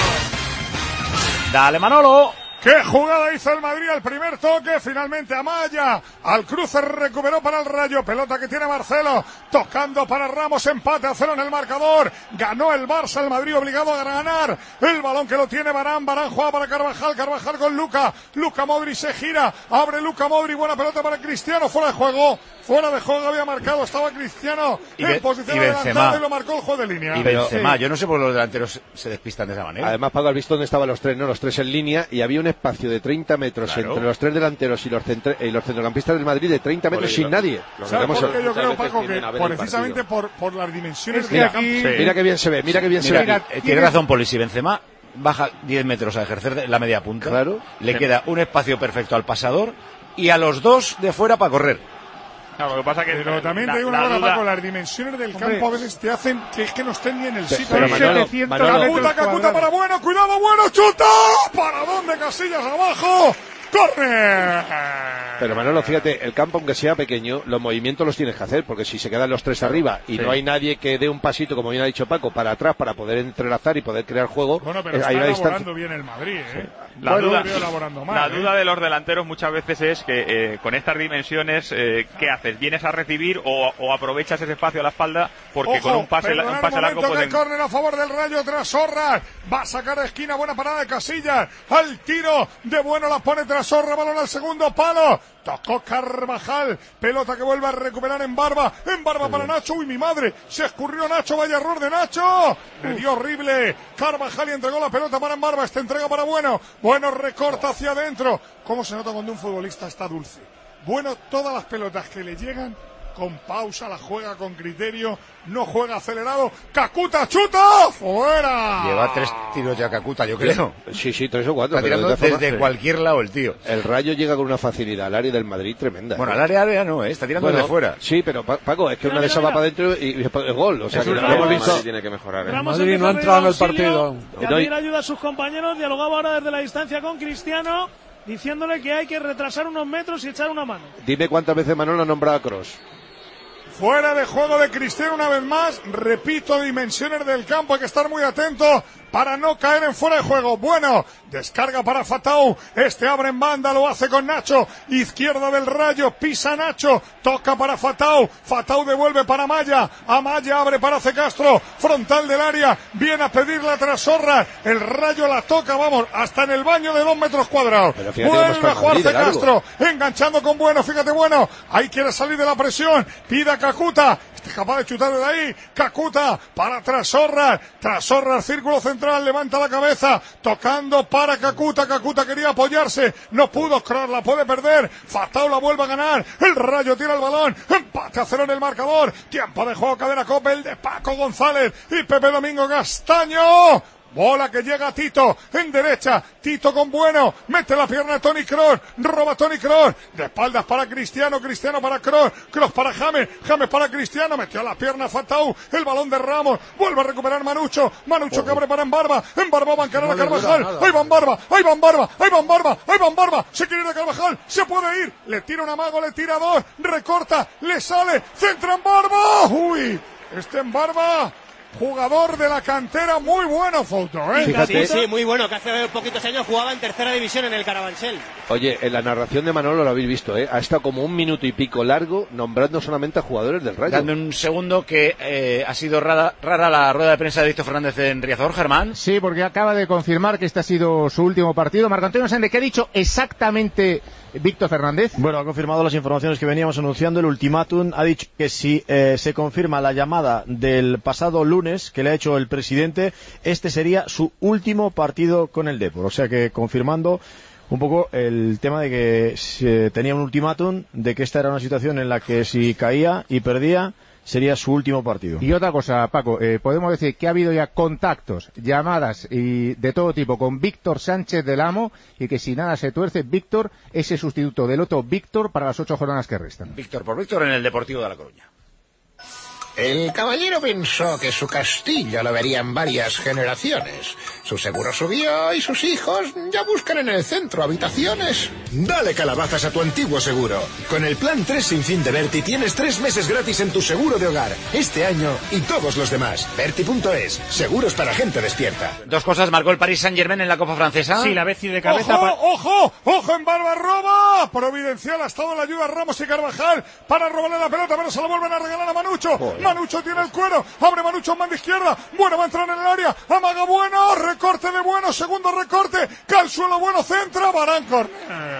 [SPEAKER 2] Dale, Manolo.
[SPEAKER 3] ¡Qué jugada hizo el Madrid! El primer toque, finalmente Amaya. Al cruce recuperó para el Rayo. Pelota que tiene Marcelo. Tocando para Ramos, empate a cero en el marcador. Ganó el Barça, el Madrid obligado a ganar. El balón que lo tiene Varane. Varane juega para Carvajal. Carvajal con Luka. Luka Modric se gira. Abre Luka Modric. Buena pelota para Cristiano. Fuera de juego. Fuera de juego había marcado. Estaba Cristiano
[SPEAKER 2] y
[SPEAKER 3] en
[SPEAKER 2] Be-
[SPEAKER 3] posición
[SPEAKER 2] y
[SPEAKER 3] adelantada y lo marcó el juego de línea.
[SPEAKER 2] Y Benzema. Sí. Yo no sé por qué los delanteros se despistan de esa manera.
[SPEAKER 9] Además, Paco, has visto dónde estaban los tres, ¿no? Los tres en línea y había un espacio de treinta metros claro. entre los tres delanteros y los, centra- y los centrocampistas del Madrid de treinta metros sin nadie.
[SPEAKER 3] ¿Sabes por qué yo creo, Paco, que precisamente por, por las dimensiones
[SPEAKER 9] es que del
[SPEAKER 3] campo?
[SPEAKER 9] Sí. Mira que bien se ve, mira que bien
[SPEAKER 2] mira,
[SPEAKER 9] se ve.
[SPEAKER 2] Eh, tiene razón Poli, si Benzema baja diez metros a ejercer la media punta,
[SPEAKER 9] claro.
[SPEAKER 2] le sí. queda un espacio perfecto al pasador y a los dos de fuera para correr.
[SPEAKER 13] No, lo que pasa que
[SPEAKER 3] pero también
[SPEAKER 13] la,
[SPEAKER 3] te digo una cosa,
[SPEAKER 13] duda...
[SPEAKER 3] Paco, las dimensiones del
[SPEAKER 11] Hombre.
[SPEAKER 3] campo a veces te hacen que es que no estén ni en el sitio.
[SPEAKER 9] Pero Manolo, Manolo,
[SPEAKER 3] Cacuta, Cacuta para bueno, cuidado, bueno, chuta. ¿Para dónde? Casillas abajo. ¡Corre!
[SPEAKER 9] Pero Manolo, fíjate, el campo aunque sea pequeño, los movimientos los tienes que hacer, porque si se quedan los tres arriba y sí. no hay nadie que dé un pasito, como bien ha dicho Paco, para atrás para poder entrelazar y poder crear juego.
[SPEAKER 3] Bueno, pero está elaborando bien el Madrid, ¿eh? Sí.
[SPEAKER 13] La,
[SPEAKER 3] bueno,
[SPEAKER 13] duda,
[SPEAKER 3] mal,
[SPEAKER 13] la
[SPEAKER 3] ¿eh?
[SPEAKER 13] duda de los delanteros muchas veces es que eh, con estas dimensiones, eh, ¿qué haces? ¿Vienes a recibir o, o aprovechas ese espacio a la espalda? Porque
[SPEAKER 3] Ojo,
[SPEAKER 13] con un pase, un pase largo pueden...
[SPEAKER 3] el córner a favor del Rayo tras Sorra. Va a sacar de esquina, buena parada de Casillas. Al tiro de bueno la pone tras Sorra, balón al segundo palo. Tocó Carvajal, pelota que vuelve a recuperar en Barba, en Barba para Nacho, uy mi madre, se escurrió Nacho, vaya error de Nacho, le dio horrible, Carvajal y entregó la pelota para en Barba, esta entrega para Bueno, Bueno recorta hacia adentro, cómo se nota cuando un futbolista está dulce, Bueno todas las pelotas que le llegan, con pausa, la juega con criterio, no juega acelerado. ¡Cacuta, chuta! ¡Fuera!
[SPEAKER 2] Lleva tres tiros ya Cacuta, yo creo.
[SPEAKER 9] Sí, sí, tres o cuatro.
[SPEAKER 2] Está tirando desde forma, cualquier lado el tío.
[SPEAKER 9] El Rayo llega con una facilidad al área del Madrid tremenda.
[SPEAKER 2] Bueno, al área, área no, ¿eh? Está tirando bueno, desde fuera.
[SPEAKER 9] Sí, pero Paco, es que una de esas va para adentro y es gol. O sea, que
[SPEAKER 12] lo hemos visto. Madrid tiene que mejorar. ¿eh?
[SPEAKER 1] El Madrid no ha entrado en el partido.
[SPEAKER 10] Pedir ayuda a sus compañeros, dialogaba ahora desde la distancia con Cristiano, diciéndole que hay que retrasar unos metros y echar una mano.
[SPEAKER 9] Dime cuántas veces Manolo ha nombrado a Kroos.
[SPEAKER 3] Fuera de juego de Cristiano una vez más. Repito, dimensiones del campo. Hay que estar muy atento para no caer en fuera de juego. Bueno, descarga para Fatau. Este abre en banda, lo hace con Nacho. Izquierda del Rayo, pisa Nacho. Toca para Fatau. Fatau devuelve para Amaya. Amaya abre para Castro. Frontal del área. Viene a pedirle a Trasorra. El Rayo la toca, vamos, hasta en el baño de dos metros cuadrados. Vuelve a jugar Castro. Enganchando con Bueno, fíjate Bueno. Ahí quiere salir de la presión. Pida a Kakuta. Este es capaz de chutar de ahí. Kakuta para Trasorra. Trasorra al círculo central. Levanta la cabeza. Tocando para Kakuta. Kakuta quería apoyarse. No pudo. Kroos la puede perder. Fatau la vuelve a ganar. El Rayo tira el balón. Empate a cero en el marcador. Tiempo de juego. Cadena Cope. El de Paco González y Pepe Domingo Castaño. Bola que llega a Tito, en derecha, Tito con Bueno, mete la pierna a Toni Kroos, roba Toni Kroos, de espaldas para Cristiano, Cristiano para Kroos, Kroos para James, James para Cristiano, metió la pierna a Fatau, el balón de Ramos, vuelve a recuperar Manucho, Manucho que abre para Embarba, Embarba va a encarar a Carvajal, ahí va Embarba, ahí va Embarba, ahí va Embarba, ahí va Embarba, se quiere ir a Carvajal, se puede ir, le tira un amago, le tira dos, recorta, le sale, centra Embarba, uy, este Embarba... Jugador de la cantera, muy bueno, Fouto, ¿eh?
[SPEAKER 7] Sí, sí, muy bueno, que hace poquitos años jugaba en tercera división en el Carabanchel.
[SPEAKER 9] Oye, en la narración de Manolo lo habéis visto, ¿eh? Ha estado como un minuto y pico largo nombrando solamente a jugadores del Rayo.
[SPEAKER 2] Dando un segundo que eh, ha sido rara, rara la rueda de prensa de Víctor Fernández en Riazor, Germán.
[SPEAKER 15] Sí, porque acaba de confirmar que este ha sido su último partido. Marco Antonio Sánchez, ¿qué ha dicho exactamente Víctor Fernández?
[SPEAKER 16] Bueno, ha confirmado las informaciones que veníamos anunciando, el ultimátum. Ha dicho que si eh, se confirma la llamada del pasado lunes que le ha hecho el presidente, este sería su último partido con el Depor. O sea que confirmando un poco el tema de que se tenía un ultimátum, de que esta era una situación en la que si caía y perdía, sería su último partido.
[SPEAKER 15] Y otra cosa, Paco, eh, podemos decir que ha habido ya contactos, llamadas y de todo tipo con Víctor Sánchez del Amo, y que si nada se tuerce, Víctor es el sustituto del otro Víctor para las ocho jornadas que restan.
[SPEAKER 2] Víctor por Víctor en el Deportivo de La Coruña.
[SPEAKER 17] El caballero pensó que su castillo lo verían varias generaciones. Su seguro subió y sus hijos ya buscan en el centro habitaciones.
[SPEAKER 18] Dale calabazas a tu antiguo seguro. Con el plan tres sin fin de Berti tienes tres meses gratis en tu seguro de hogar. Este año y todos los demás. Berti punto es. Seguros para gente despierta.
[SPEAKER 2] Dos cosas. Marcó el Paris Saint-Germain en la Copa Francesa.
[SPEAKER 5] Sí, la Bezi de cabeza.
[SPEAKER 3] ¡Ojo,
[SPEAKER 5] pa...
[SPEAKER 3] ojo! ¡Ojo en Barba roba! Providencial ha estado la ayuda a Ramos y Carvajal para robarle la pelota, pero se la vuelven a regalar a Manucho. Joder. Manucho tiene el cuero, abre Manucho en banda izquierda, Bueno va a entrar en el área, amaga Bueno, recorte de Bueno, segundo recorte, Calzuelo Bueno centra, Barancor.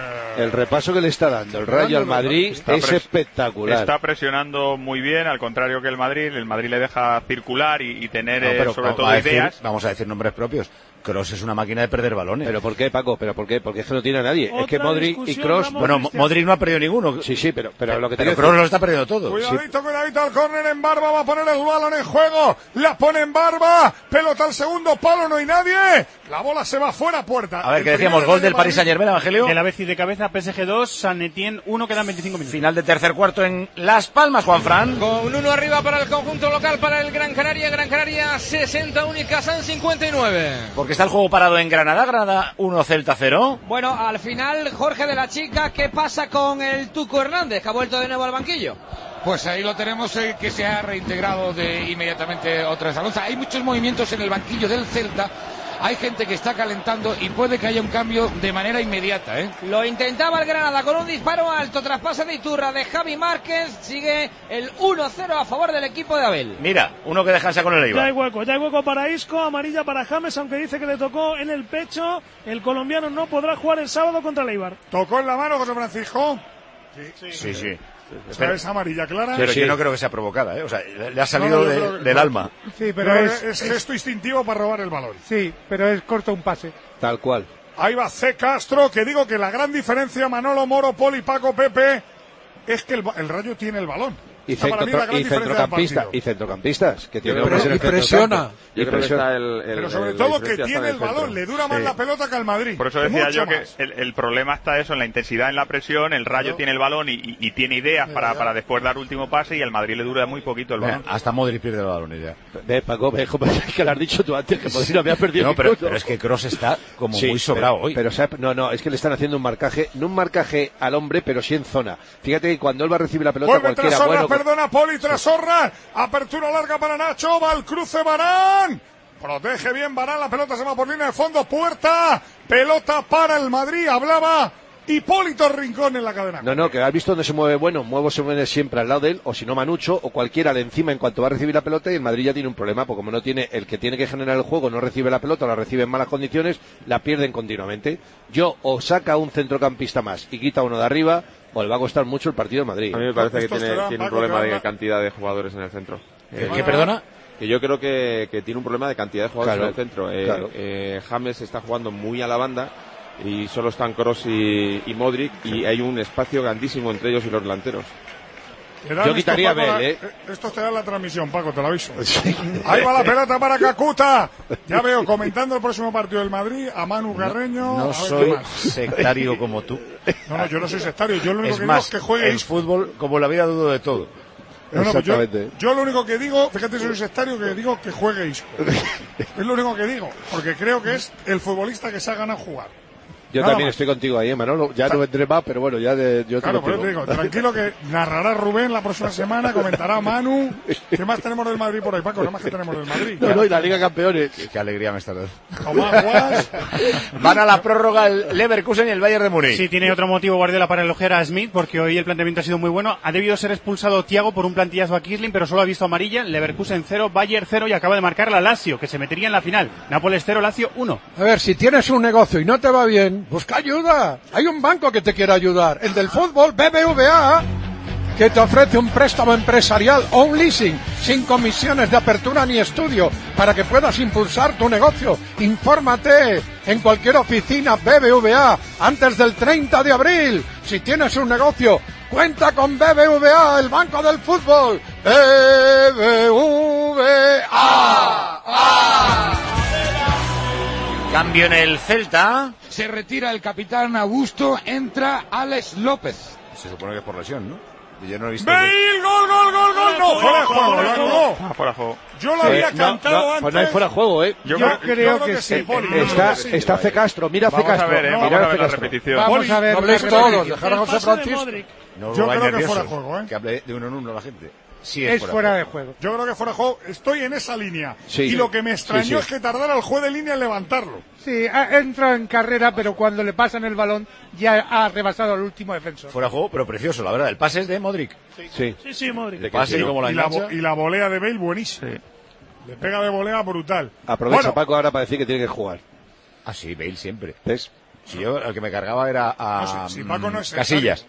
[SPEAKER 9] El repaso que le está dando el Rayo al Madrid
[SPEAKER 13] está
[SPEAKER 9] es espectacular.
[SPEAKER 13] Está presionando muy bien, al contrario que el Madrid, el Madrid le deja circular y, y tener
[SPEAKER 2] no, pero,
[SPEAKER 13] eh, sobre
[SPEAKER 2] va,
[SPEAKER 13] todo
[SPEAKER 2] va decir,
[SPEAKER 13] ideas.
[SPEAKER 2] Vamos a decir nombres propios. Kroos es una máquina de perder balones.
[SPEAKER 9] ¿Pero por qué, Paco? ¿Pero por qué? Porque es que no tiene a nadie.
[SPEAKER 3] Otra
[SPEAKER 9] es que Modric y Kroos...
[SPEAKER 2] Bueno, Modric no ha perdido ninguno.
[SPEAKER 9] Sí, sí, pero, pero, pero lo que
[SPEAKER 2] Pero Kroos lo está perdiendo todo.
[SPEAKER 3] Cuidadito, sí. cuidadito, al córner en Barba, va a poner el balón en juego. La pone en Barba, pelota al segundo palo, no hay nadie. La bola se va fuera, puerta.
[SPEAKER 2] A ver, ¿qué decíamos? Gol del Paris Saint-Germain, Evangelio.
[SPEAKER 5] De la Bezi de cabeza, P S G dos, San Etienne uno, quedan veinticinco minutos.
[SPEAKER 2] Final de tercer cuarto en Las Palmas, Juanfran.
[SPEAKER 4] Con uno arriba para el conjunto local, para el Gran Canaria. Gran Canaria sesenta, Única San cincuenta y nueve.
[SPEAKER 2] Porque está el juego parado en Granada, Granada uno, Celta cero.
[SPEAKER 4] Bueno, al final, Jorge de la Chica, ¿qué pasa con el Tuco Hernández, que ha vuelto de nuevo al banquillo?
[SPEAKER 8] Pues ahí lo tenemos, eh, que se ha reintegrado de inmediatamente otra vez Alonso. Hay muchos movimientos en el banquillo del Celta. Hay gente que está calentando y puede que haya un cambio de manera inmediata, ¿eh?
[SPEAKER 4] Lo intentaba el Granada con un disparo alto, traspase de Iturra de Javi Márquez. Sigue el uno cero a favor del equipo de Abel.
[SPEAKER 2] Mira, uno que descansa con el Eibar.
[SPEAKER 10] Ya hay hueco, ya hay hueco para Isco, amarilla para James, aunque dice que le tocó en el pecho. El colombiano no podrá jugar el sábado contra el Eibar.
[SPEAKER 3] ¿Tocó en la mano, José Francisco?
[SPEAKER 2] Sí, sí. sí.
[SPEAKER 3] Pero es amarilla clara.
[SPEAKER 2] Pero
[SPEAKER 3] sí.
[SPEAKER 2] yo no creo que sea provocada, ¿eh? O sea, le ha salido no, no, de, que, del no, alma.
[SPEAKER 3] Sí, pero es, es gesto instintivo para robar el balón.
[SPEAKER 11] Sí, pero es corto un pase.
[SPEAKER 9] Tal cual.
[SPEAKER 3] Ahí va C. Castro, que digo que la gran diferencia, Manolo, Moro, Poli, Paco, Pepe, es que el, el Rayo tiene el balón.
[SPEAKER 9] Y, centro, y, centrocampista, y centrocampistas que tiene
[SPEAKER 1] pero, y presiona
[SPEAKER 12] y presiona el, el,
[SPEAKER 3] pero sobre
[SPEAKER 12] el,
[SPEAKER 3] todo que tiene el balón, le dura más sí. la pelota que al Madrid.
[SPEAKER 13] Por eso decía
[SPEAKER 3] Mucho
[SPEAKER 13] yo
[SPEAKER 3] más.
[SPEAKER 13] que el, el problema está eso en la intensidad en la presión. El Rayo claro. tiene el balón y, y, y tiene ideas para, para después dar último pase, y al Madrid le dura muy poquito el balón.
[SPEAKER 2] Mira, hasta Modric pierde el balón ya.
[SPEAKER 9] Ve, Paco, ve, es que lo has dicho tú antes, que Modric no había perdido.
[SPEAKER 2] No, pero, pero es que Kroos está como sí, muy sobrado
[SPEAKER 9] pero,
[SPEAKER 2] hoy.
[SPEAKER 9] Pero, ¿sabes? no, no, es que le están haciendo un marcaje, no un marcaje al hombre, pero sí en zona. Fíjate que cuando él va a recibir la pelota,
[SPEAKER 3] Vuelve
[SPEAKER 9] cualquiera bueno
[SPEAKER 3] perdona Poli Trasorra. Apertura larga para Nacho. Va al cruce Varane. Protege bien Varane. La pelota se va por línea de fondo. Puerta. Pelota para el Madrid. Hablaba Hipólito Rincón en la cadena.
[SPEAKER 9] No, no, que has visto dónde se mueve. Bueno, Muevo se mueve siempre al lado de él, o si no Manucho, o cualquiera de encima en cuanto va a recibir la pelota, y el Madrid ya tiene un problema, porque como no tiene, el que tiene que generar el juego no recibe la pelota, la recibe en malas condiciones, la pierden continuamente. Yo, o saca un centrocampista más y quita uno de arriba, o le va a costar mucho el partido de Madrid.
[SPEAKER 12] A mí me parece que tiene, tiene un problema de cantidad de jugadores en el centro.
[SPEAKER 2] ¿Qué, ¿Qué perdona?
[SPEAKER 12] Que yo creo que, que tiene un problema de cantidad de jugadores
[SPEAKER 9] Claro,
[SPEAKER 12] en el centro. Eh,
[SPEAKER 9] claro.
[SPEAKER 12] eh, James está jugando muy a la banda y solo están Kroos y, y Modric, y hay un espacio grandísimo entre ellos y los delanteros.
[SPEAKER 9] Yo quitaría a Bell, ¿eh?
[SPEAKER 3] Esto te da la transmisión, Paco, te lo aviso. Ahí va la pelota para Kakuta. Ya veo, comentando el próximo partido del Madrid, a Manu Carreño.
[SPEAKER 2] No, no soy sectario como tú.
[SPEAKER 3] No, no, yo no soy sectario. Yo lo único
[SPEAKER 2] es
[SPEAKER 3] que
[SPEAKER 2] más,
[SPEAKER 3] digo es que juegue
[SPEAKER 2] el
[SPEAKER 3] Isco.
[SPEAKER 2] fútbol, como la vida, dudo de todo.
[SPEAKER 3] No, no, yo, yo lo único que digo, fíjate, soy sectario, que digo que juegue Isco. Es lo único que digo, porque creo que es el futbolista que se ha ganado jugar.
[SPEAKER 9] Yo
[SPEAKER 3] Nada
[SPEAKER 9] también
[SPEAKER 3] más.
[SPEAKER 9] estoy contigo ahí, ¿eh, Manolo? Ya no vendré más, pero bueno, ya de, yo
[SPEAKER 3] Claro,
[SPEAKER 9] te
[SPEAKER 3] por
[SPEAKER 9] lo
[SPEAKER 3] eso te digo, tranquilo que narrará Rubén la próxima semana, comentará Manu. ¿Qué más tenemos del Madrid por ahí, Paco? ¿Qué más que tenemos del Madrid?
[SPEAKER 9] No, no, y la Liga Campeones.
[SPEAKER 2] Qué, qué alegría me está dando.
[SPEAKER 3] Tomás Guas.
[SPEAKER 2] Van a la prórroga el Leverkusen y el Bayern de Múnich.
[SPEAKER 5] Sí, tiene otro motivo Guardiola para elogiar a Smith, porque hoy el planteamiento ha sido muy bueno. Ha debido ser expulsado Thiago por un plantillazo a Kisling, pero solo ha visto amarilla. Leverkusen cero, Bayern cero, y acaba de marcar la Lazio, que se metería en la final. Nápoles cero, Lazio uno.
[SPEAKER 1] A ver, si tienes un negocio y no te va bien, busca ayuda. Hay un banco que te quiere ayudar. El del fútbol, B B V A, que te ofrece un préstamo empresarial o un leasing sin comisiones de apertura ni estudio para que puedas impulsar tu negocio. Infórmate en cualquier oficina B B V A antes del treinta de abril. Si tienes un negocio, cuenta con B B V A, el banco del fútbol. B B V A.
[SPEAKER 2] Cambio en el Celta.
[SPEAKER 8] Se retira el capitán Augusto, entra Alex López.
[SPEAKER 2] Se supone que es por lesión, ¿no? Yo no he visto.
[SPEAKER 3] ¡Bale! ¡Gol, gol, gol, gol! No, fuera de juego, lo anuló.
[SPEAKER 13] Ah, fuera de juego.
[SPEAKER 3] Yo lo
[SPEAKER 9] Sí,
[SPEAKER 3] había
[SPEAKER 9] no,
[SPEAKER 3] cantado
[SPEAKER 9] no,
[SPEAKER 3] antes.
[SPEAKER 9] Pues no hay fuera de juego, ¿eh?
[SPEAKER 13] Yo,
[SPEAKER 3] Yo
[SPEAKER 13] creo,
[SPEAKER 3] creo que sí, Poli.
[SPEAKER 9] Está,
[SPEAKER 3] Sí.
[SPEAKER 9] está C. Castro, mira C.
[SPEAKER 13] vamos a
[SPEAKER 9] Castro.
[SPEAKER 13] ver, eh,
[SPEAKER 9] mira
[SPEAKER 13] vamos a
[SPEAKER 9] C.
[SPEAKER 13] ver la
[SPEAKER 9] Castro.
[SPEAKER 13] repetición.
[SPEAKER 11] Vamos a ver.
[SPEAKER 1] No habléis
[SPEAKER 11] la
[SPEAKER 1] todos,
[SPEAKER 11] repetición.
[SPEAKER 1] dejar a
[SPEAKER 10] El
[SPEAKER 1] José
[SPEAKER 10] pase de
[SPEAKER 1] Francisco.
[SPEAKER 10] Modric.
[SPEAKER 2] No
[SPEAKER 3] Yo
[SPEAKER 2] lo
[SPEAKER 3] creo que
[SPEAKER 2] nervioso,
[SPEAKER 3] fuera de juego, ¿eh?
[SPEAKER 2] Que hable de uno en uno la gente. Sí,
[SPEAKER 11] Es
[SPEAKER 2] fuera,
[SPEAKER 11] fuera
[SPEAKER 2] de
[SPEAKER 11] de
[SPEAKER 2] juego.
[SPEAKER 11] juego.
[SPEAKER 3] Yo creo que fuera de juego. Estoy en esa línea.
[SPEAKER 9] Sí.
[SPEAKER 3] Y lo que me extrañó
[SPEAKER 9] Sí, sí.
[SPEAKER 3] es que tardara el juez de línea en levantarlo.
[SPEAKER 11] Sí, ha entrado en carrera, pero cuando le pasan el balón ya ha rebasado al último defensor.
[SPEAKER 2] Fuera de juego, pero precioso, la verdad. El pase es de Modric.
[SPEAKER 9] Sí.
[SPEAKER 10] Sí, sí, Modric.
[SPEAKER 2] De pase y como la
[SPEAKER 3] y, la
[SPEAKER 2] engancha.
[SPEAKER 3] vo- y la volea de Bale, buenísima. Le pega de volea brutal.
[SPEAKER 9] Aprovecha
[SPEAKER 3] Bueno,
[SPEAKER 9] Paco ahora para decir que tiene que jugar.
[SPEAKER 2] Ah, sí, Bale siempre.
[SPEAKER 9] ¿Ves?
[SPEAKER 2] Si yo, el que me cargaba era a
[SPEAKER 3] No, si- si Paco no es
[SPEAKER 2] Casillas.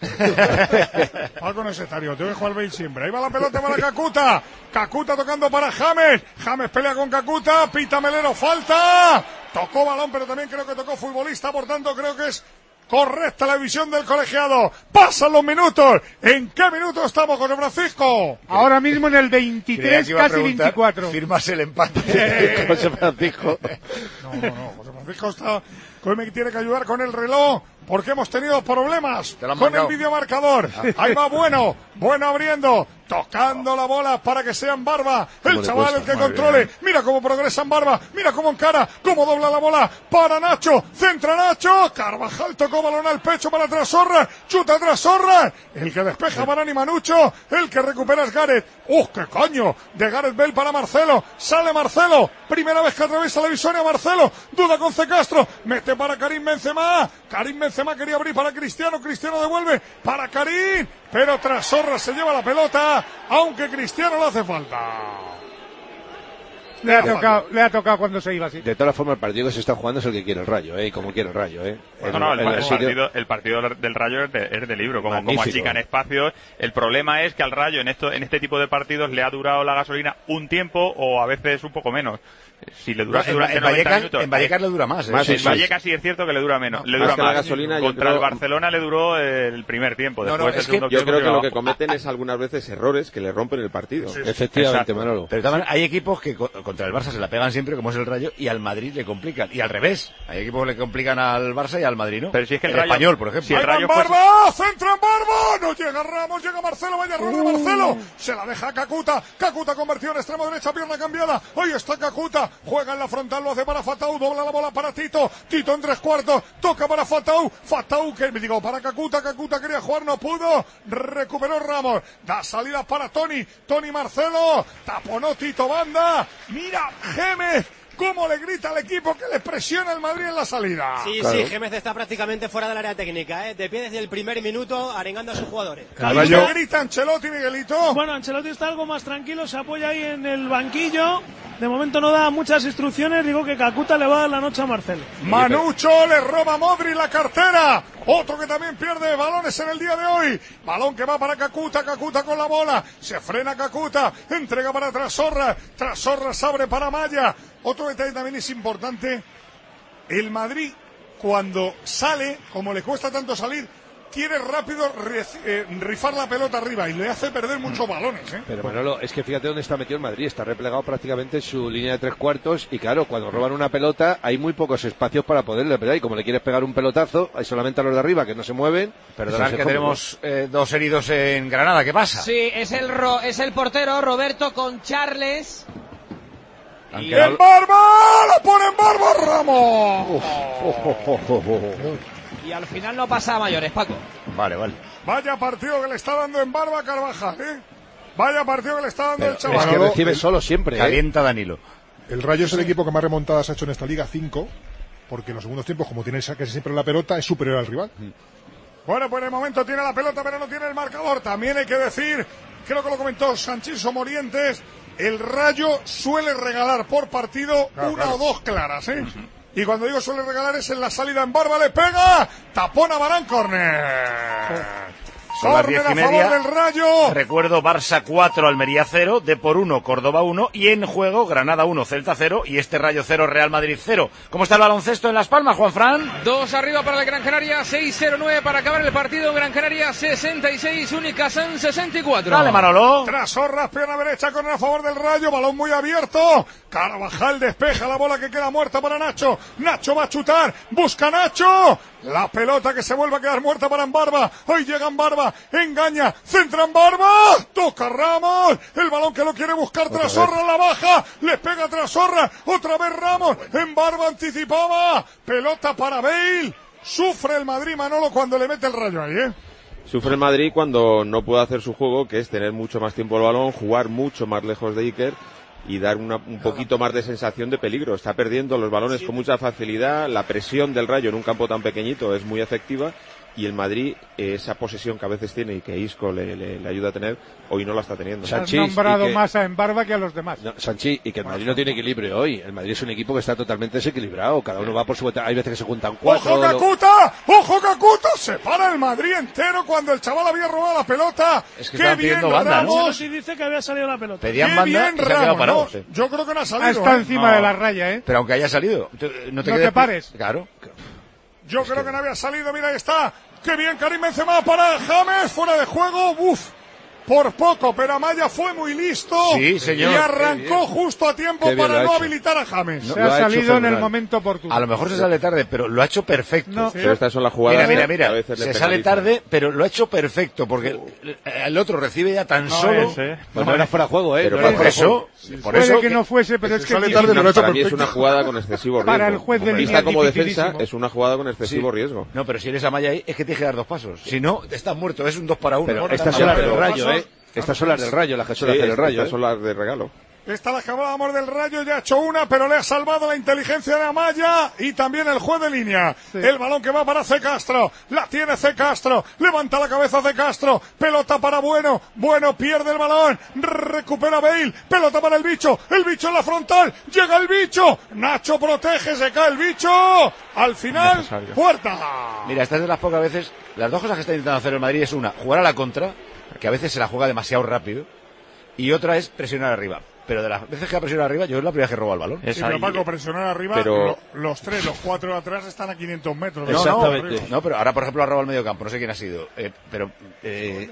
[SPEAKER 3] Paco no es estario, tengo que jugar Bale siempre. Ahí va la pelota para Kakuta. Kakuta tocando para James. James pelea con Kakuta. Pita Melero, falta. Tocó balón, pero también creo que tocó futbolista. Por tanto, creo que es correcta la visión del colegiado. Pasan los minutos. ¿En qué minuto estamos, José Francisco?
[SPEAKER 11] Ahora mismo en el
[SPEAKER 2] Creía
[SPEAKER 11] veintitrés,
[SPEAKER 2] que iba a
[SPEAKER 11] casi
[SPEAKER 2] preguntar,
[SPEAKER 11] veinticuatro.
[SPEAKER 2] Firmas el empate.
[SPEAKER 9] José Francisco.
[SPEAKER 3] No, no, no. José Francisco está. Hoy me tiene que ayudar con el reloj porque hemos tenido problemas
[SPEAKER 2] Te lo han
[SPEAKER 3] con
[SPEAKER 2] marcado.
[SPEAKER 3] el videomarcador. Ahí va Bueno. Bueno abriendo. Tocando la bola para que sea en Barba. El
[SPEAKER 9] le
[SPEAKER 3] chaval
[SPEAKER 9] cuesta?
[SPEAKER 3] el que
[SPEAKER 9] Madre
[SPEAKER 3] controle.
[SPEAKER 9] mía.
[SPEAKER 3] Mira cómo progresa en Barba. Mira cómo encara. Cómo dobla la bola para Nacho. Centra Nacho. Carvajal tocó balón al pecho para Trasorra. Chuta Trasorra. El que despeja Varane y Manucho. El que recupera es Gareth. ¡Uh, qué coño! De Gareth Bale para Marcelo. Sale Marcelo. Primera vez que atraviesa la visoria Marcelo. Duda con C. Castro. Mete para Karim Benzema. Karim Benzema quería abrir para Cristiano. Cristiano devuelve para Karim. Pero Trasorra se lleva la pelota. Aunque Cristiano le hace falta.
[SPEAKER 11] Le ha tocado, le ha tocado cuando se iba así.
[SPEAKER 9] De todas formas, el partido que se está jugando es el que quiere el Rayo, ¿eh? Y como quiere el Rayo, ¿eh?
[SPEAKER 13] No, no, el,
[SPEAKER 9] En
[SPEAKER 13] el
[SPEAKER 9] sitio-
[SPEAKER 13] partido, el partido del Rayo es de, es de libro, como, como
[SPEAKER 9] Magnífico.
[SPEAKER 13] achican espacios. El problema es que al Rayo en esto, en este tipo de partidos le ha durado la gasolina un tiempo o a veces un poco menos. Si le durase
[SPEAKER 2] En-
[SPEAKER 13] durante
[SPEAKER 2] en
[SPEAKER 13] noventa
[SPEAKER 2] Vallecas-
[SPEAKER 13] minutos.
[SPEAKER 2] en Vallecas le dura más, ¿eh?
[SPEAKER 9] Más,
[SPEAKER 13] En
[SPEAKER 9] sí,
[SPEAKER 13] Vallecas sí es cierto que le dura menos. le
[SPEAKER 12] más
[SPEAKER 13] dura
[SPEAKER 12] que la
[SPEAKER 13] más.
[SPEAKER 12] gasolina, yo
[SPEAKER 13] Contra
[SPEAKER 12] creo-
[SPEAKER 13] el Barcelona le duró el primer tiempo.
[SPEAKER 2] No, no,
[SPEAKER 13] Después
[SPEAKER 2] es
[SPEAKER 13] el
[SPEAKER 2] que
[SPEAKER 13] segundo
[SPEAKER 12] Yo
[SPEAKER 13] tiempo
[SPEAKER 12] creo que
[SPEAKER 13] se
[SPEAKER 12] lo que
[SPEAKER 13] iba-
[SPEAKER 12] cometen es algunas veces errores que le rompen el partido.
[SPEAKER 9] Efectivamente,
[SPEAKER 13] Exacto.
[SPEAKER 9] Manolo.
[SPEAKER 2] Pero también hay equipos que co- contra el Barça se la pegan siempre, como es el Rayo, y al Madrid le complican. Y al revés, hay equipos que le complican al Barça y al Madrid, ¿no?
[SPEAKER 13] Pero si es que el
[SPEAKER 2] el
[SPEAKER 13] Rayo-
[SPEAKER 2] Español, por ejemplo.
[SPEAKER 13] si el
[SPEAKER 3] Ahí va
[SPEAKER 13] Rayo
[SPEAKER 3] en
[SPEAKER 13] fuese-
[SPEAKER 3] Barba, centra en Barba, no llega Ramos, llega Marcelo, vaya error de Marcelo, se la deja a Kakuta, Kakuta convertido en extremo derecha, pierna cambiada, ahí está Kakuta, Cacuta, juega en la frontal, lo hace para Fatau, dobla la bola para Tito, Tito en tres cuartos, toca para Fatau, Fatau que me digo para Cacuta, Cacuta quería jugar, no pudo, recuperó Ramos, da salida para Tony, Tony Marcelo, taponó Tito Banda, mira Gémez, cómo le grita al equipo que le presiona el Madrid en la salida.
[SPEAKER 7] Sí, claro. Sí, Gémez está prácticamente fuera del área técnica, ¿eh? De pie desde el primer minuto, arengando a sus jugadores.
[SPEAKER 3] ¿Qué grita Ancelotti, Miguelito?
[SPEAKER 10] Bueno, Ancelotti está algo más tranquilo, se apoya ahí en el banquillo. De momento no da muchas instrucciones, digo que Cacuta le va a dar la noche a Marcelo.
[SPEAKER 3] Manucho le roba a Modric la cartera. Otro que también pierde balones en el día de hoy. Balón que va para Cacuta, Cacuta con la bola. Se frena Cacuta, entrega para Trasorra. Trasorra se abre para Maya. Otro detalle también es importante. El Madrid, cuando sale, como le cuesta tanto salir, quiere rápido eh, rifar la pelota arriba y le hace perder muchos balones, ¿eh?
[SPEAKER 9] Pero Manolo, es que fíjate dónde está metido el Madrid, está replegado prácticamente en su línea de tres cuartos y claro, cuando roban una pelota hay muy pocos espacios para poderle pegar y como le quieres pegar un pelotazo, hay solamente a los de arriba que no se mueven.
[SPEAKER 2] Perdonad que tenemos eh, dos heridos en Granada, ¿qué pasa?
[SPEAKER 4] Sí, es el, ro es el portero Roberto con Charles.
[SPEAKER 3] Y en Barba, lo pone en Barba Ramos. Uf, oh, oh, oh,
[SPEAKER 4] oh. Y al final no pasa a mayores, Paco.
[SPEAKER 2] Vale, vale.
[SPEAKER 3] Vaya partido que le está dando en Barba Carvajal, ¿eh? Vaya partido que le está dando
[SPEAKER 9] Pero
[SPEAKER 3] el chaval.
[SPEAKER 9] Es que recibe solo siempre, ¿eh?
[SPEAKER 2] Calienta Danilo.
[SPEAKER 14] El Rayo es el equipo que más remontadas ha hecho en esta liga, cinco, porque en los segundos tiempos, como tiene casi siempre la pelota, es superior al rival.
[SPEAKER 3] Bueno, pues en el momento tiene la pelota, pero no tiene el marcador. También hay que decir, creo que lo comentó Sanchiso Morientes, el Rayo suele regalar por partido claro, una claro. o dos claras, ¿eh? Uh-huh. Y cuando digo suele regalar es en la salida en Barba, le pega, tapón a Varane, córner.
[SPEAKER 2] Son las diez y media.
[SPEAKER 3] Del Rayo.
[SPEAKER 2] Recuerdo Barça cuatro, Almería cero, Depor uno, Córdoba uno y en juego Granada uno, Celta cero y este Rayo cero, Real Madrid cero. ¿Cómo está el baloncesto en Las Palmas, Juanfran?
[SPEAKER 19] Dos arriba para el Gran Canaria, seis cero nueve para acabar el partido. Gran Canaria sesenta y seis, Unicasan sesenta y cuatro.
[SPEAKER 2] Dale, Manolo.
[SPEAKER 3] Trasorras, pierna derecha con a favor del Rayo, balón muy abierto. Carvajal despeja la bola que queda muerta para Nacho. Nacho va a chutar, busca Nacho. La pelota que se vuelve a quedar muerta para Embarba. Hoy llega Embarba, engaña, centra Embarba, toca Ramos, el balón que lo quiere buscar Trasorra, la baja, le pega Trasorra, otra vez Ramos, Embarba anticipaba, pelota para Bale, sufre el Madrid, Manolo, cuando le mete el Rayo ahí, ¿eh?
[SPEAKER 12] Sufre el Madrid cuando no puede hacer su juego, que es tener mucho más tiempo el balón, jugar mucho más lejos de Iker y dar una, un poquito más de sensación de peligro. Está perdiendo los balones con mucha facilidad, la presión del Rayo en un campo tan pequeñito es muy efectiva y el Madrid, esa posesión que a veces tiene y que Isco le, le, le ayuda a tener, hoy no la está teniendo.
[SPEAKER 11] Has nombrado que, más a Embarba que a los demás.
[SPEAKER 9] No, Sanchi, y que el Madrid no tiene equilibrio hoy. El Madrid es un equipo que está totalmente desequilibrado. Cada uno va por su cuenta. Hay veces que se juntan cuatro.
[SPEAKER 3] ¡Ojo Cacuta! Lo... ¡Ojo Cacuta! Se para el Madrid entero cuando el chaval había robado la pelota.
[SPEAKER 2] Es que
[SPEAKER 3] ¡qué bien
[SPEAKER 2] banda,
[SPEAKER 3] Ramos!
[SPEAKER 2] ¿no?
[SPEAKER 10] Sí dice que había salido la pelota.
[SPEAKER 2] Pedían
[SPEAKER 3] ¡qué
[SPEAKER 2] banda
[SPEAKER 3] bien
[SPEAKER 2] y se
[SPEAKER 3] Ramos!
[SPEAKER 2] parado,
[SPEAKER 3] No,
[SPEAKER 2] sí.
[SPEAKER 3] yo creo que no ha salido.
[SPEAKER 11] Está
[SPEAKER 3] ¿eh?
[SPEAKER 11] encima
[SPEAKER 2] no.
[SPEAKER 11] de la raya, ¿eh?
[SPEAKER 2] Pero aunque haya salido. No te,
[SPEAKER 11] no te pares.
[SPEAKER 2] Claro.
[SPEAKER 3] Yo es creo que... que no había salido. Mira, ahí está. ¡Qué bien Karim Benzema para James! Fuera de juego. ¡Uf! Por poco, pero Amaya fue muy listo.
[SPEAKER 2] Sí, señor.
[SPEAKER 3] Y arrancó justo a tiempo para no habilitar a James.
[SPEAKER 11] No, se ha salido en el momento oportuno.
[SPEAKER 2] A lo mejor se sale tarde, pero lo ha hecho perfecto.
[SPEAKER 12] No. Pero estas son las jugadas.
[SPEAKER 2] Mira, mira, mira.
[SPEAKER 12] Se
[SPEAKER 2] sale tarde, pero lo ha hecho perfecto, porque el, el otro recibe ya tan
[SPEAKER 9] no
[SPEAKER 2] solo.
[SPEAKER 9] Es, eh. Pues no era fuera de juego, ¿eh?
[SPEAKER 2] Pero
[SPEAKER 9] no
[SPEAKER 2] por eso.
[SPEAKER 11] Sí,
[SPEAKER 2] por
[SPEAKER 11] puede
[SPEAKER 2] eso
[SPEAKER 11] que no fuese, pero es que
[SPEAKER 14] sale tarde, pero lo ha hecho
[SPEAKER 12] para
[SPEAKER 14] perfecto.
[SPEAKER 12] mí es una jugada con excesivo riesgo.
[SPEAKER 11] Para el juez de
[SPEAKER 12] Vista como defensa, es una jugada con excesivo
[SPEAKER 2] sí.
[SPEAKER 12] riesgo.
[SPEAKER 2] No, pero si eres Amaya ahí, es que tienes que dar dos pasos. Si no, estás muerto. Es un dos para uno.
[SPEAKER 9] Pero estas son las del Rayo, ¿eh? Estas son las del Rayo, las que suele
[SPEAKER 12] sí,
[SPEAKER 9] hacer el Rayo.
[SPEAKER 12] Estas
[SPEAKER 9] ¿eh?
[SPEAKER 12] son las de regalo.
[SPEAKER 3] Esta la que hablábamos del Rayo, ya ha hecho una, pero le ha salvado la inteligencia de Amaya y también el juez de línea. Sí. El balón que va para C. Castro, la tiene C. Castro, levanta la cabeza C. Castro, pelota para Bueno, Bueno pierde el balón, recupera Bale, pelota para el bicho, el bicho en la frontal, llega el bicho, Nacho protege, se cae el bicho, al final, necesario. Puerta.
[SPEAKER 2] Mira, esta es de las pocas veces, las dos cosas que está intentando hacer el Madrid es una, jugar a la contra, que a veces se la juega demasiado rápido, y otra es presionar arriba. Pero de las veces que ha presionado arriba, yo es la primera vez que roba el balón.
[SPEAKER 3] Sí, pero Paco, presionar arriba,
[SPEAKER 12] pero...
[SPEAKER 3] lo, los tres, los cuatro de atrás están a quinientos metros.
[SPEAKER 2] No, Exactamente. No, no, pero ahora, por ejemplo, ha robado el medio campo, no sé quién ha sido. Eh, pero eh,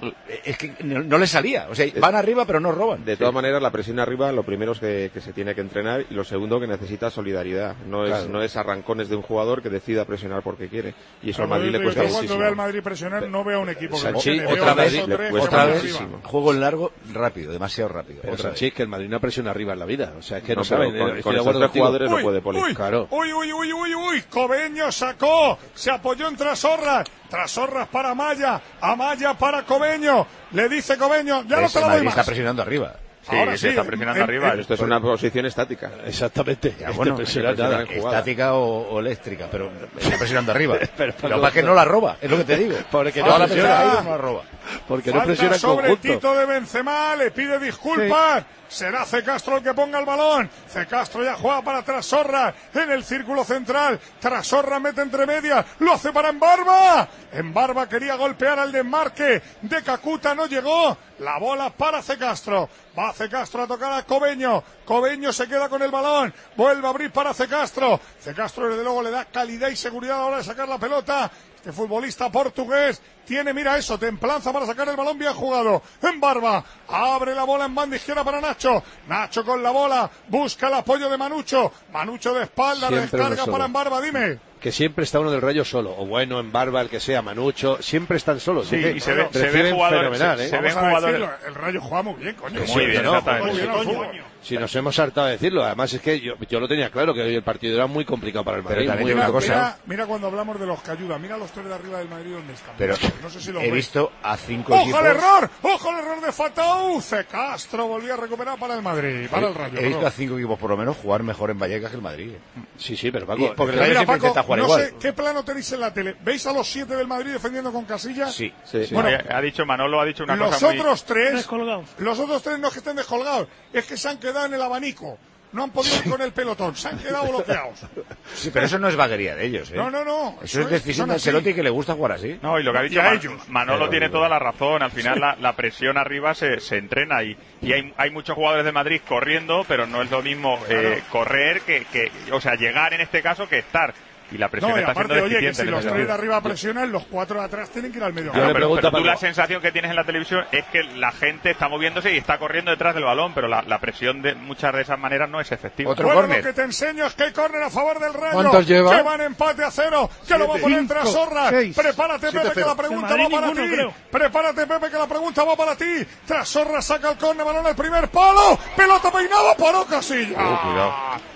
[SPEAKER 2] es que no, no le salía. O sea, van arriba pero no roban.
[SPEAKER 12] De todas sí. maneras, la presión arriba, lo primero es que, que se tiene que entrenar y lo segundo que necesita solidaridad. No claro. es no es arrancones de un jugador que decida presionar porque quiere. Y eso al Madrid le cuesta muchísimo.
[SPEAKER 3] Cuando veo al Madrid presionar, no veo a un equipo que
[SPEAKER 2] Sanchi,
[SPEAKER 3] tiene.
[SPEAKER 2] Otra vez,
[SPEAKER 3] le
[SPEAKER 2] cuesta otra vez juego en largo, rápido, demasiado rápido.
[SPEAKER 9] Pero Sanchi, es que el Madrid no presiona arriba en la vida. O sea, es que no,
[SPEAKER 12] no
[SPEAKER 9] saben.
[SPEAKER 12] Con, con estos tres jugadores uy, no puede, Poli.
[SPEAKER 3] Uy,
[SPEAKER 9] claro.
[SPEAKER 3] uy, uy, uy, uy, uy. Cobeño sacó, se apoyó en Trasorras. Trasorras para Amaya, Amaya para Cobeño. Le dice Cobeño, ya no te lo doy más.
[SPEAKER 2] Está presionando arriba.
[SPEAKER 13] Sí,
[SPEAKER 3] ahora
[SPEAKER 13] se
[SPEAKER 3] sí,
[SPEAKER 13] está presionando
[SPEAKER 3] en,
[SPEAKER 13] arriba.
[SPEAKER 3] En,
[SPEAKER 12] esto es una posición estática.
[SPEAKER 9] Exactamente.
[SPEAKER 2] Ya, bueno,
[SPEAKER 9] este
[SPEAKER 2] nada, estática o, o eléctrica, pero está presionando arriba. pero lo que pasa es que no la roba, es lo que te digo.
[SPEAKER 9] Porque
[SPEAKER 2] no la presiona, no la roba.
[SPEAKER 9] Porque no presiona en
[SPEAKER 3] sobre
[SPEAKER 9] conjunto.
[SPEAKER 3] Tito de Benzema, le pide disculpas. Sí. Será C. Castro el que ponga el balón. C. Castro ya juega para Trasorra en el círculo central. Trasorra mete entre medias. Lo hace para Embarba. Embarba quería golpear al desmarque de Kakuta. No llegó. La bola para C. Castro. Va C. Castro a tocar a Cobeño. Cobeño se queda con el balón. Vuelve a abrir para C. Castro. C. Castro desde luego le da calidad y seguridad a la hora de sacar la pelota. Este futbolista portugués tiene, mira eso, templanza para sacar el balón, bien jugado. En Barba, abre la bola en banda izquierda para Nacho. Nacho con la bola, busca el apoyo de Manucho. Manucho de espalda, siempre descarga para En Barba, dime.
[SPEAKER 9] Que siempre está uno del Rayo solo, o bueno, En Barba, el que sea, Manucho, siempre están solos.
[SPEAKER 13] Sí, y se ve,
[SPEAKER 9] se
[SPEAKER 13] ve jugadores,
[SPEAKER 9] fenomenal,
[SPEAKER 13] se,
[SPEAKER 9] ¿eh?
[SPEAKER 13] se
[SPEAKER 3] Vamos
[SPEAKER 13] ve jugadores.
[SPEAKER 3] El Rayo juega muy bien, coño.
[SPEAKER 13] Muy
[SPEAKER 9] sí,
[SPEAKER 13] bien,
[SPEAKER 9] no,
[SPEAKER 13] exactamente.
[SPEAKER 3] Muy bien, coño.
[SPEAKER 9] Si nos hemos hartado de decirlo, además es que yo, yo lo tenía claro, que hoy el partido era muy complicado para el Madrid.
[SPEAKER 2] Pero
[SPEAKER 9] muy
[SPEAKER 3] mira,
[SPEAKER 9] una cosa.
[SPEAKER 3] Mira, mira cuando hablamos de los que ayudan, mira los tres de arriba del Madrid donde están.
[SPEAKER 2] Pero
[SPEAKER 3] no sé si lo
[SPEAKER 2] he
[SPEAKER 3] ves.
[SPEAKER 2] visto a cinco
[SPEAKER 3] ¡Ojo
[SPEAKER 2] equipos.
[SPEAKER 3] al error! ¡Ojo al error de Fatau! C. Castro volvió a recuperar para el Madrid, para
[SPEAKER 2] he,
[SPEAKER 3] el Rayo.
[SPEAKER 2] He visto
[SPEAKER 3] bro.
[SPEAKER 2] a cinco equipos por lo menos jugar mejor en Vallecas que el Madrid.
[SPEAKER 9] Sí, sí, pero Paco,
[SPEAKER 2] y porque el
[SPEAKER 3] Pero
[SPEAKER 2] Rayo
[SPEAKER 3] mira,
[SPEAKER 2] siempre
[SPEAKER 3] Paco,
[SPEAKER 2] intenta jugar
[SPEAKER 3] no
[SPEAKER 2] igual.
[SPEAKER 3] sé qué plano tenéis en la tele. ¿Veis a los siete del Madrid defendiendo con Casillas?
[SPEAKER 2] Sí,
[SPEAKER 12] sí, sí.
[SPEAKER 3] Bueno,
[SPEAKER 13] ha, ha dicho Manolo, ha dicho una
[SPEAKER 3] los
[SPEAKER 13] cosa muy...
[SPEAKER 3] otros tres,
[SPEAKER 10] Descolgados.
[SPEAKER 3] los otros tres no es que estén descolgados, es que se han quedado en el abanico. No han podido ir con el pelotón, se han quedado bloqueados.
[SPEAKER 2] Sí, pero eso no es vaguería de ellos, ¿eh?
[SPEAKER 3] No, no, no.
[SPEAKER 2] Eso, eso es decisión de Ancelotti que le gusta jugar así.
[SPEAKER 13] No, y lo que ha dicho
[SPEAKER 3] a
[SPEAKER 13] Man-
[SPEAKER 3] ellos.
[SPEAKER 13] Manolo
[SPEAKER 2] Pero,
[SPEAKER 13] tiene
[SPEAKER 2] pero,
[SPEAKER 13] toda la razón. Al final la, la presión arriba se, se entrena y, y hay, hay muchos jugadores de Madrid corriendo, pero no es lo mismo eh, correr que, que, o sea, llegar en este caso que estar. Y la presión
[SPEAKER 3] No, y
[SPEAKER 13] está
[SPEAKER 3] aparte,
[SPEAKER 13] siendo
[SPEAKER 3] oye, que
[SPEAKER 13] deficiente.
[SPEAKER 3] si
[SPEAKER 13] en
[SPEAKER 3] los
[SPEAKER 13] ese
[SPEAKER 3] tres de
[SPEAKER 13] sentido.
[SPEAKER 3] arriba presionan, los cuatro de atrás tienen que ir al medio.
[SPEAKER 13] Claro,
[SPEAKER 9] le
[SPEAKER 13] pero,
[SPEAKER 9] pregunto
[SPEAKER 13] pero tú
[SPEAKER 9] a
[SPEAKER 13] la
[SPEAKER 9] Paco.
[SPEAKER 13] sensación que tienes en la televisión es que la gente está moviéndose y está corriendo detrás del balón, pero la, la presión de muchas de esas maneras no es efectiva.
[SPEAKER 2] Otro
[SPEAKER 3] Bueno,
[SPEAKER 2] córner.
[SPEAKER 3] lo que te enseño es que hay córner a favor del Rayo.
[SPEAKER 1] ¿Cuántos lleva?
[SPEAKER 3] Que van empate a cero. Que lo va a poner
[SPEAKER 11] Cinco,
[SPEAKER 3] tras Zorra.
[SPEAKER 11] seis,
[SPEAKER 3] Prepárate,
[SPEAKER 11] siete,
[SPEAKER 3] Pepe, que la
[SPEAKER 11] cero.
[SPEAKER 3] pregunta
[SPEAKER 10] De
[SPEAKER 3] va
[SPEAKER 10] Madrid
[SPEAKER 3] para
[SPEAKER 10] ninguno,
[SPEAKER 3] ti.
[SPEAKER 10] creo.
[SPEAKER 3] Prepárate, Pepe, que la pregunta va para ti. Tras Zorra saca el córner, balón al primer palo. Pelota peinada, paró Casilla.
[SPEAKER 2] Oh, cuidado.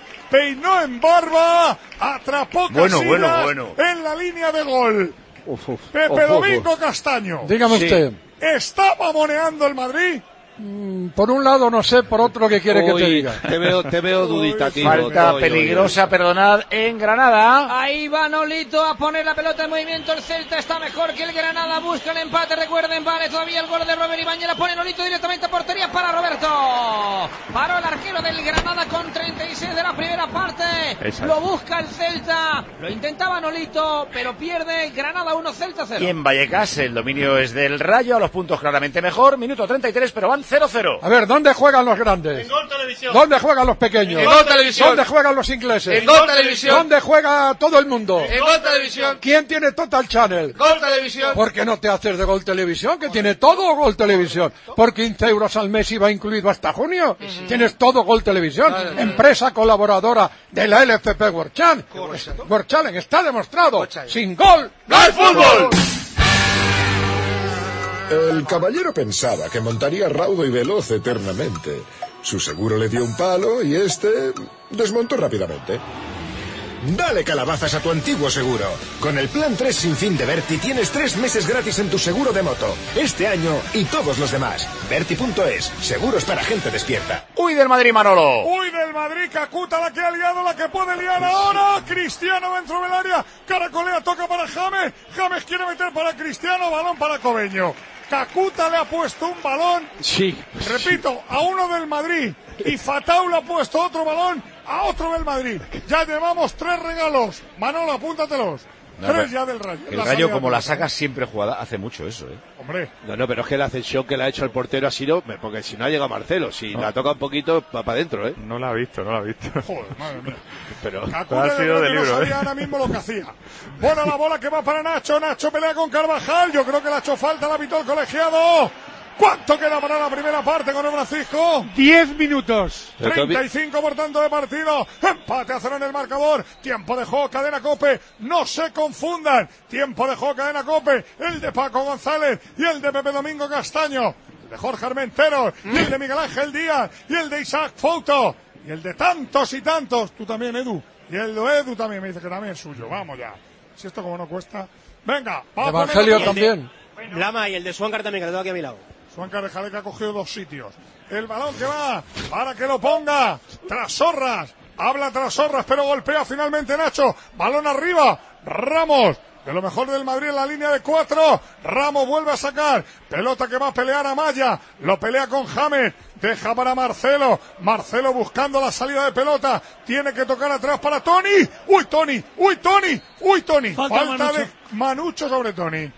[SPEAKER 3] Peinó En Barba. Atrapó
[SPEAKER 2] Bueno,
[SPEAKER 3] Casillas
[SPEAKER 2] bueno, bueno.
[SPEAKER 3] en la línea de gol.
[SPEAKER 9] Uf, uf.
[SPEAKER 3] Pepe
[SPEAKER 9] Ojo, ojo.
[SPEAKER 3] Domingo Castaño.
[SPEAKER 1] Dígame
[SPEAKER 2] Sí.
[SPEAKER 1] usted.
[SPEAKER 3] ¿Está mamoneando el Madrid?
[SPEAKER 1] Mm, Por un lado no sé, por otro que quiere que te
[SPEAKER 9] Uy,
[SPEAKER 1] diga.
[SPEAKER 9] Te veo, te veo duditativo.
[SPEAKER 2] Falta
[SPEAKER 9] Oye,
[SPEAKER 2] peligrosa, perdonad, en Granada.
[SPEAKER 4] Ahí va Nolito a poner la pelota en movimiento. El Celta está mejor que el Granada. Busca el empate. Recuerden, vale todavía el gol de Robert Ibañez. La pone Nolito directamente a portería para Roberto. Paró el arquero del Granada con treinta y seis de la primera parte.
[SPEAKER 13] Exacto.
[SPEAKER 4] Lo busca el Celta. Lo intentaba Nolito, pero pierde. Granada uno, Celta cero.
[SPEAKER 2] Y en Vallecas el dominio es del Rayo, a los puntos claramente mejor. Minuto treinta y tres, pero van cero cero.
[SPEAKER 1] A ver, ¿dónde juegan los grandes?
[SPEAKER 19] En Gol Televisión.
[SPEAKER 1] ¿Dónde juegan los pequeños?
[SPEAKER 19] En Gol Televisión.
[SPEAKER 1] ¿Dónde juegan los ingleses?
[SPEAKER 19] En Gol Televisión.
[SPEAKER 1] ¿Dónde juega todo el mundo?
[SPEAKER 19] En Gol Televisión.
[SPEAKER 1] ¿Quién tiene Total Channel?
[SPEAKER 19] Gol Televisión.
[SPEAKER 1] ¿Por qué no te haces de Gol Televisión? Que tiene todo Gol Televisión. Por quince euros al mes iba incluido hasta junio. Tienes todo Gol Televisión. Empresa colaboradora de la L F P World Challenge. World Challenge está demostrado. Sin gol, no hay fútbol.
[SPEAKER 18] El caballero pensaba que montaría raudo y veloz eternamente. Su seguro le dio un palo y este desmontó rápidamente. Dale calabazas a tu antiguo seguro. Con el plan tres sin fin de Berti tienes tres meses gratis en tu seguro de moto. Este año y todos los demás. Berti punto es. Seguros para gente despierta.
[SPEAKER 2] Uy del Madrid, Manolo.
[SPEAKER 3] Uy del Madrid, Kakuta la que ha liado, la que puede liar ahora. Cristiano dentro del área. Caracolea, toca para James. James quiere meter para Cristiano, balón para Cobeño. Kakuta le ha puesto un balón.
[SPEAKER 9] Sí.
[SPEAKER 3] Repito, a uno del Madrid. Y Fatau le ha puesto otro balón a otro del Madrid. Ya llevamos tres regalos. Manolo, apúntatelos. No, tres ya del Rayo.
[SPEAKER 2] El Rayo, como la saca siempre jugada, hace mucho eso, ¿eh?
[SPEAKER 3] Hombre.
[SPEAKER 9] No, no, pero es que la ascensión que le ha hecho el portero ha sido, porque si no ha llegado Marcelo, si no. la toca un poquito, va para adentro, ¿eh?
[SPEAKER 13] No la ha visto, no la ha visto.
[SPEAKER 3] Joder, madre mía.
[SPEAKER 9] Pero
[SPEAKER 3] ha sido de libro, no sabía ¿eh? ahora mismo lo que hacía. Bueno, la bola que va para Nacho, Nacho pelea con Carvajal, yo creo que le ha hecho falta, la pitó el colegiado. ¿Cuánto queda para la primera parte con el Francisco?
[SPEAKER 11] Diez minutos.
[SPEAKER 3] treinta y cinco por tanto de partido. Empate a cero en el marcador. Tiempo de juego, Cadena COPE. No se confundan. Tiempo de juego, Cadena COPE. El de Paco González y el de Pepe Domingo Castaño. El de Jorge Armenteros y el de Miguel Ángel Díaz y el de Isaac Fouto. Y el de tantos y tantos. Tú también, Edu. Y el de Edu también me dice que también es suyo. Vamos ya. Si esto como no cuesta. Venga.
[SPEAKER 1] Evangelio también.
[SPEAKER 7] Lama y el de Suáncar también, que lo tengo aquí a mi lado.
[SPEAKER 3] Suáncar de Jale que ha cogido dos sitios. El balón que va para que lo ponga Trasorras. Habla Trasorras, pero golpea finalmente Nacho. Balón arriba. Ramos. De lo mejor del Madrid en la línea de cuatro. Ramos vuelve a sacar. Pelota que va a pelear a Maya. Lo pelea con James. Deja para Marcelo. Marcelo buscando la salida de pelota. Tiene que tocar atrás para Tony. Uy, Tony. Uy, Tony. Uy, Tony. Falta, Falta Manucho. de Manucho sobre Tony.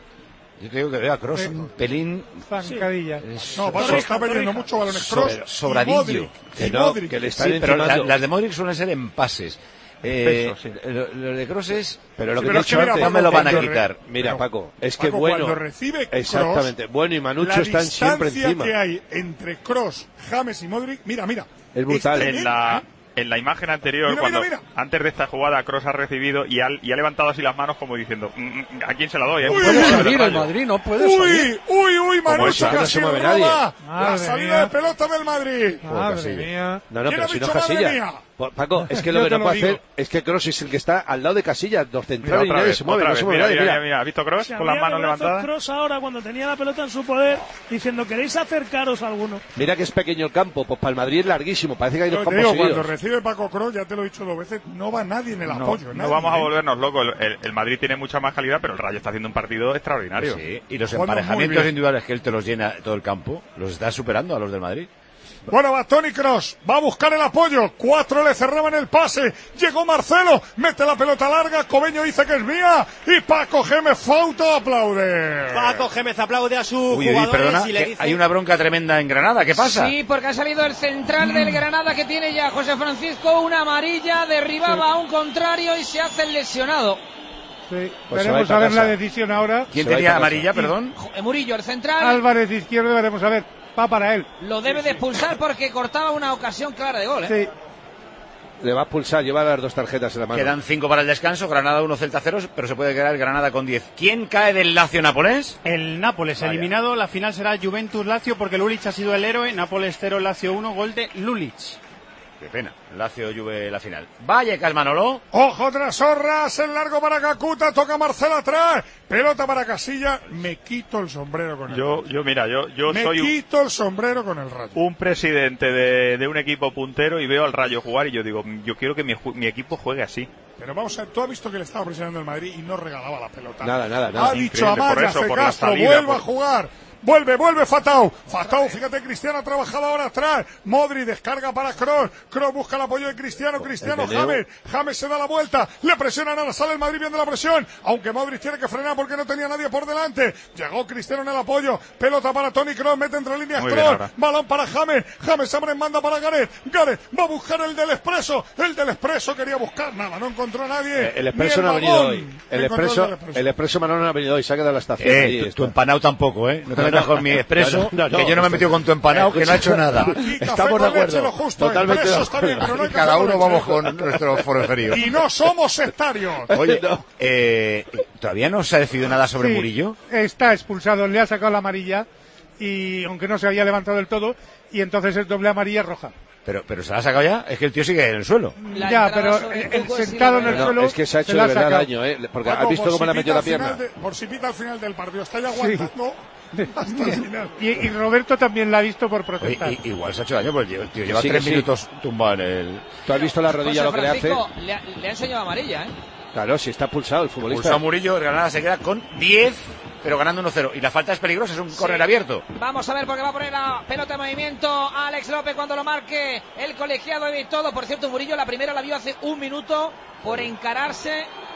[SPEAKER 2] Yo te digo que veo a Kroos un pelín...
[SPEAKER 11] Zancadilla.
[SPEAKER 3] Sí. No, Paco está perdiendo mucho balones. Kroos
[SPEAKER 2] sobradillo.
[SPEAKER 3] Modric,
[SPEAKER 2] que,
[SPEAKER 3] y
[SPEAKER 2] no,
[SPEAKER 3] Modric.
[SPEAKER 2] que le está sí, pero la, las de Modric suelen ser en pases. Eh, Peso, sí. Lo, lo de Kroos es...
[SPEAKER 9] Pero lo
[SPEAKER 3] sí,
[SPEAKER 9] que
[SPEAKER 3] pero
[SPEAKER 9] he dicho
[SPEAKER 3] mira,
[SPEAKER 9] antes,
[SPEAKER 2] no me lo van a quitar.
[SPEAKER 9] Mira,
[SPEAKER 3] pero,
[SPEAKER 9] Paco, es
[SPEAKER 3] Paco,
[SPEAKER 9] que bueno...
[SPEAKER 3] Cuando recibe Kroos,
[SPEAKER 9] exactamente, bueno y Manucho están siempre encima.
[SPEAKER 3] La distancia que hay entre Kroos, James y Modric, mira, mira.
[SPEAKER 9] Es brutal.
[SPEAKER 13] En la... En la imagen anterior,
[SPEAKER 3] mira,
[SPEAKER 13] cuando
[SPEAKER 3] mira, mira.
[SPEAKER 13] antes de esta jugada, Kroos ha recibido y ha, y ha levantado así las manos como diciendo, ¿a quién se la doy? Eh?
[SPEAKER 1] Uy, puede salir el Madrid, no puede
[SPEAKER 3] uy,
[SPEAKER 1] salir.
[SPEAKER 3] Uy, uy, Manucho
[SPEAKER 9] que no se mueve nadie.
[SPEAKER 3] La salida de pelota del Madrid.
[SPEAKER 11] Madre mía.
[SPEAKER 9] No, no, pero si no es Casilla. Paco, es que lo que no puede hacer es que Kroos es el que está al lado de Casilla, dos centrales y nadie
[SPEAKER 13] vez,
[SPEAKER 9] se mueve, no se mueve
[SPEAKER 13] mira,
[SPEAKER 9] nadie.
[SPEAKER 13] Mira, mira, mira, ¿has visto Kroos con las manos levantadas?
[SPEAKER 10] Kroos ahora cuando tenía la pelota en su poder diciendo, ¿queréis acercaros a alguno?
[SPEAKER 9] Mira que es pequeño el campo, pues para el Madrid es larguísimo, parece que hay dos
[SPEAKER 3] Pero
[SPEAKER 9] campos
[SPEAKER 3] digo,
[SPEAKER 9] seguidos.
[SPEAKER 3] Cuando recibe Paco Kroos, ya te lo he dicho dos veces, no va nadie en el
[SPEAKER 13] no,
[SPEAKER 3] apoyo.
[SPEAKER 13] No
[SPEAKER 3] nadie,
[SPEAKER 13] vamos a
[SPEAKER 3] ¿eh?
[SPEAKER 13] volvernos locos, el, el, el Madrid tiene mucha más calidad, pero el Rayo está haciendo un partido extraordinario.
[SPEAKER 2] Sí, y los
[SPEAKER 3] Jugando
[SPEAKER 2] emparejamientos individuales que él te los llena todo el campo, los está superando a los del Madrid.
[SPEAKER 3] Bueno, va Toni Kroos, va a buscar el apoyo, cuatro le cerraban el pase, llegó Marcelo, mete la pelota larga, Cobeño dice que es mía, y Paco Gémez Fouto aplaude.
[SPEAKER 7] Paco Gémez aplaude a sus
[SPEAKER 2] Uy,
[SPEAKER 7] jugadores
[SPEAKER 2] perdona,
[SPEAKER 7] y le dice...
[SPEAKER 2] hay una bronca tremenda en Granada, ¿qué pasa?
[SPEAKER 4] Sí, porque ha salido el central del Granada que tiene ya José Francisco, una amarilla, derribaba sí. a un contrario y se hace el lesionado.
[SPEAKER 11] Sí, pues veremos a ver la decisión ahora.
[SPEAKER 2] ¿Quién tenía amarilla, perdón?
[SPEAKER 4] Y Murillo, el central.
[SPEAKER 11] Álvarez izquierdo, veremos a ver. Va para él.
[SPEAKER 4] Lo debe de expulsar porque cortaba una ocasión clara de gol, ¿eh?
[SPEAKER 9] Sí. Le va a expulsar, lleva las dos tarjetas en la mano.
[SPEAKER 2] Quedan cinco para el descanso, Granada uno, Celta cero, pero se puede quedar el Granada con diez. ¿Quién cae del Lazio Nápoles?
[SPEAKER 5] El Nápoles
[SPEAKER 2] Vaya.
[SPEAKER 5] eliminado, la final será Juventus-Lazio porque Lulic ha sido el héroe, Nápoles cero, Lazio uno, gol de Lulic.
[SPEAKER 2] Qué pena, Lazio Juve la final. Vallecas, Manolo.
[SPEAKER 3] Ojo tras Horras, el largo para Cacuta, toca Marcelo atrás, pelota para Casilla, me quito el sombrero con el
[SPEAKER 13] yo,
[SPEAKER 3] Rayo.
[SPEAKER 13] Yo, mira, yo, yo
[SPEAKER 3] me
[SPEAKER 13] soy un,
[SPEAKER 3] quito el sombrero con el Rayo.
[SPEAKER 13] Un presidente de, de un equipo puntero y veo al Rayo jugar y yo digo, yo quiero que mi, mi equipo juegue así.
[SPEAKER 3] Pero vamos a ver, tú has visto que le estaba presionando el Madrid y no regalaba la pelota.
[SPEAKER 9] Nada, nada, nada.
[SPEAKER 3] Ha dicho a Maya, Castro, vuelva por... a jugar. Vuelve, vuelve Fatau. Fatau, fíjate, Cristiano ha trabajado ahora atrás. Modri descarga para Kroos. Kroos busca el apoyo de Cristiano. Cristiano, James. James se da la vuelta. Le presionan a la sala el Madrid viendo la presión. Aunque Modri tiene que frenar porque no tenía nadie por delante. Llegó Cristiano en el apoyo. Pelota para Toni Kroos. Mete entre líneas Kroos. Balón para James. James abre, manda para Gareth. Gareth va a buscar el del Expreso. El del Expreso quería buscar. Nada, no encontró a nadie.
[SPEAKER 9] Eh, el Expreso no ha venido hoy. El Expreso, el Expreso Manolo no ha venido hoy. Se ha quedado en la estación.
[SPEAKER 2] Eh, Allí, tu, tu empanado tampoco, ¿eh? No te con mi expreso, no, no, no, que yo no me he metido con tu empanado, que no ha hecho nada.
[SPEAKER 9] Estamos de acuerdo.
[SPEAKER 3] Justo,
[SPEAKER 9] totalmente de
[SPEAKER 3] está bien, pero no hay que
[SPEAKER 2] cada uno vamos con nuestro forofrío.
[SPEAKER 3] Y no somos sectarios.
[SPEAKER 2] Oye, no. eh, ¿todavía no se ha decidido nada sobre
[SPEAKER 11] sí,
[SPEAKER 2] Murillo?
[SPEAKER 11] Está expulsado, le ha sacado la amarilla, y aunque no se había levantado del todo, y entonces es doble amarilla roja.
[SPEAKER 2] Pero, pero se la ha sacado ya, es que el tío sigue en el suelo.
[SPEAKER 11] La ya, pero el, el sentado en el
[SPEAKER 9] no,
[SPEAKER 11] suelo.
[SPEAKER 9] Es que se ha hecho se de verdad daño, ¿eh? Porque Paco, has visto cómo si le ha metido la pierna.
[SPEAKER 3] De, por si pita al final del partido, está ya aguantando. Sí. Hasta el final.
[SPEAKER 11] Y, y Roberto también la ha visto por protestar.
[SPEAKER 2] Oye, igual se ha hecho daño, porque el tío lleva
[SPEAKER 9] sí,
[SPEAKER 2] tres
[SPEAKER 9] sí.
[SPEAKER 2] minutos tumbado en el.
[SPEAKER 9] ¿Tú has visto la rodilla lo que le hace?
[SPEAKER 4] Le ha, le ha enseñado amarilla, ¿eh?
[SPEAKER 9] Claro, si está pulsado el futbolista.
[SPEAKER 2] Pulsado Murillo, el Granada se queda con diez, pero ganando uno cero. Y la falta es peligrosa, es un sí. córner abierto.
[SPEAKER 4] Vamos a ver porque va a poner la pelota en movimiento Alex López cuando lo marque el colegiado y todo. Por cierto, Murillo la primera la vio hace un minuto por encararse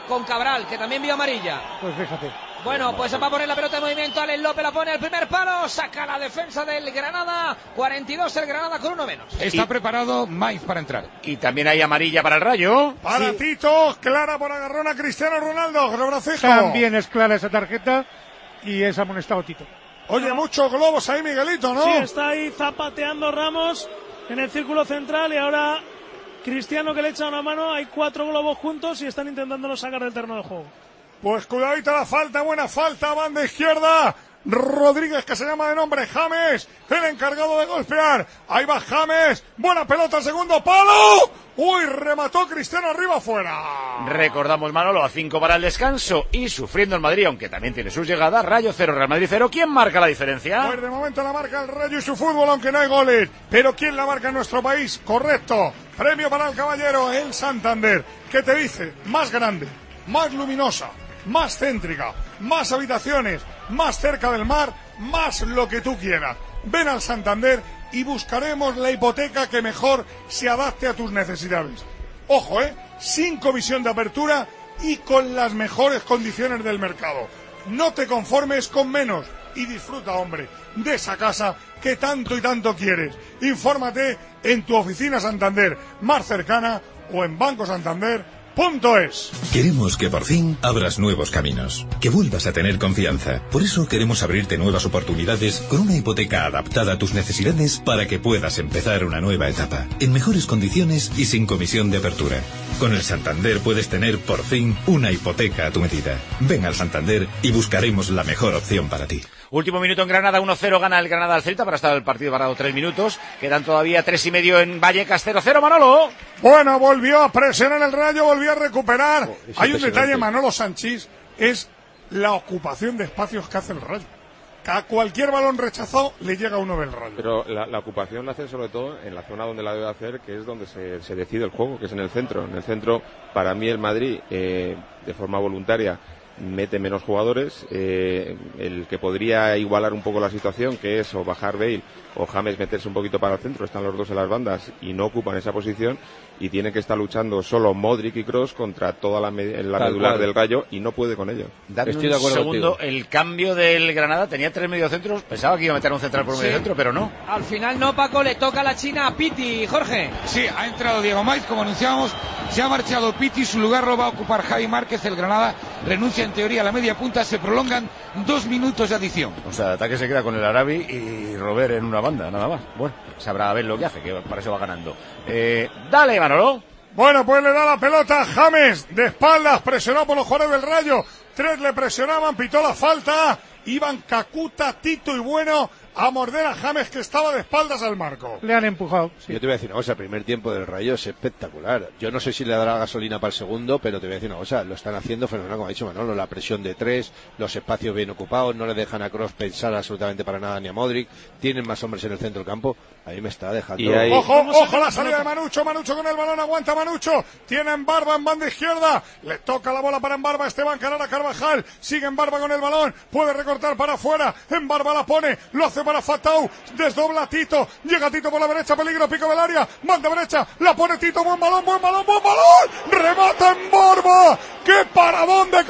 [SPEAKER 4] con Cabral, que también vio amarilla.
[SPEAKER 11] Pues fíjate.
[SPEAKER 4] Bueno, pues va a poner la pelota en movimiento. Alex López la pone al primer palo. Saca la defensa del Granada. cuarenta y dos el Granada con uno menos.
[SPEAKER 8] Está y, preparado Maiz para entrar.
[SPEAKER 2] Y también hay amarilla para el Rayo.
[SPEAKER 3] Para sí. Tito, clara por agarrón a Cristiano Ronaldo. Grobracejo.
[SPEAKER 11] También es clara esa tarjeta y es amonestado Tito.
[SPEAKER 3] Oye, muchos globos ahí, Miguelito, ¿no?
[SPEAKER 10] Sí, está ahí zapateando Ramos en el círculo central y ahora Cristiano que le echa una mano. Hay cuatro globos juntos y están intentándolo sacar del terreno de juego.
[SPEAKER 3] Pues cuidadito la falta, buena falta, banda izquierda. Rodríguez, que se llama de nombre James, el encargado de golpear. Ahí va James, buena pelota, segundo palo. Uy, remató Cristiano arriba afuera.
[SPEAKER 2] Recordamos, Manolo, a cinco para el descanso y sufriendo el Madrid, aunque también tiene sus llegadas. Rayo cero, Real Madrid cero. ¿Quién marca la diferencia?
[SPEAKER 3] Pues de momento la marca el Rayo y su fútbol, aunque no hay goles. Pero ¿quién la marca en nuestro país? Correcto. Premio para el caballero, el Santander. ¿Qué te dice? Más grande, más luminosa, más céntrica, más habitaciones, más cerca del mar, más lo que tú quieras. Ven al Santander y buscaremos la hipoteca que mejor se adapte a tus necesidades. Ojo, ¿eh? Sin comisión de apertura y con las mejores condiciones del mercado. No te conformes con menos y disfruta, hombre, de esa casa que tanto y tanto quieres. Infórmate en tu oficina Santander más cercana o en Banco Santander. Punto es.
[SPEAKER 20] Queremos que por fin abras nuevos caminos, que vuelvas a tener confianza. Por eso queremos abrirte nuevas oportunidades con una hipoteca adaptada a tus necesidades para que puedas empezar una nueva etapa, en mejores condiciones y sin comisión de apertura. Con el Santander puedes tener por fin una hipoteca a tu medida. Ven al Santander y buscaremos la mejor opción para ti.
[SPEAKER 2] Último minuto en Granada, uno cero gana el Granada al Celta para estar el partido parado tres minutos. Quedan todavía tres y medio en Vallecas, cero cero, Manolo.
[SPEAKER 3] Bueno, volvió a presionar el Rayo, volvió a recuperar. Oh, Hay un detalle, Manolo Sanchís, es la ocupación de espacios que hace el Rayo. A cualquier balón rechazado le llega uno del Rayo.
[SPEAKER 12] Pero la, la ocupación la hace sobre todo en la zona donde la debe hacer, que es donde se, se decide el juego, que es en el centro. En el centro, para mí el Madrid, eh, de forma voluntaria, mete menos jugadores, eh, el que podría igualar un poco la situación, que es o bajar Bale o James meterse un poquito para el centro, están los dos en las bandas y no ocupan esa posición y tiene que estar luchando solo Modric y Kroos contra toda la, med- la medular del Rayo y no puede con ello.
[SPEAKER 2] Dame Estoy un de acuerdo segundo, contigo. El cambio del Granada tenía tres mediocentros, pensaba que iba a meter un central por sí. mediocentro, pero no.
[SPEAKER 4] Al final no, Paco, le toca a la China a Piti, Jorge.
[SPEAKER 8] Sí, ha entrado Diego Maiz, como anunciábamos, se ha marchado Piti, su lugar lo va a ocupar Javi Márquez, el Granada renuncia en teoría a la media punta, se prolongan dos minutos de adición.
[SPEAKER 2] O sea, el ataque se queda con el Arabi y Robert en una banda, nada más. Bueno, sabrá ver lo que hace, que para eso va ganando. Eh, dale, Manolo.
[SPEAKER 3] Bueno, pues le da la pelota a James, de espaldas, presionado por los jugadores del Rayo. Tres le presionaban, pitó la falta. Iban Kakuta, Tito y Bueno a morder a James, que estaba de espaldas al marco.
[SPEAKER 11] Le han empujado. Sí.
[SPEAKER 9] Yo te voy a decir una cosa, el primer tiempo del Rayo es espectacular. Yo no sé si le dará gasolina para el segundo, pero te voy a decir una cosa, lo están haciendo fenomenal, como ha dicho Manolo, la presión de tres, los espacios bien ocupados, no le dejan a Kroos pensar absolutamente para nada ni a Modric, tienen más hombres en el centro del campo, ahí me está dejando.
[SPEAKER 3] Y ahí... Ojo, ojo la salida de Manucho, Manucho con el balón, aguanta Manucho, tiene en Barba en banda izquierda, le toca la bola para en Barba, Esteban Canara Carvajal, sigue en Barba con el balón, puede recortar para afuera, en Barba la pone, lo hace para Fatau, desdobla Tito, llega Tito por la derecha, peligro, pico del área, banda derecha, la pone Tito, buen balón, buen balón, buen balón, remata en Barba, ¡qué paradón de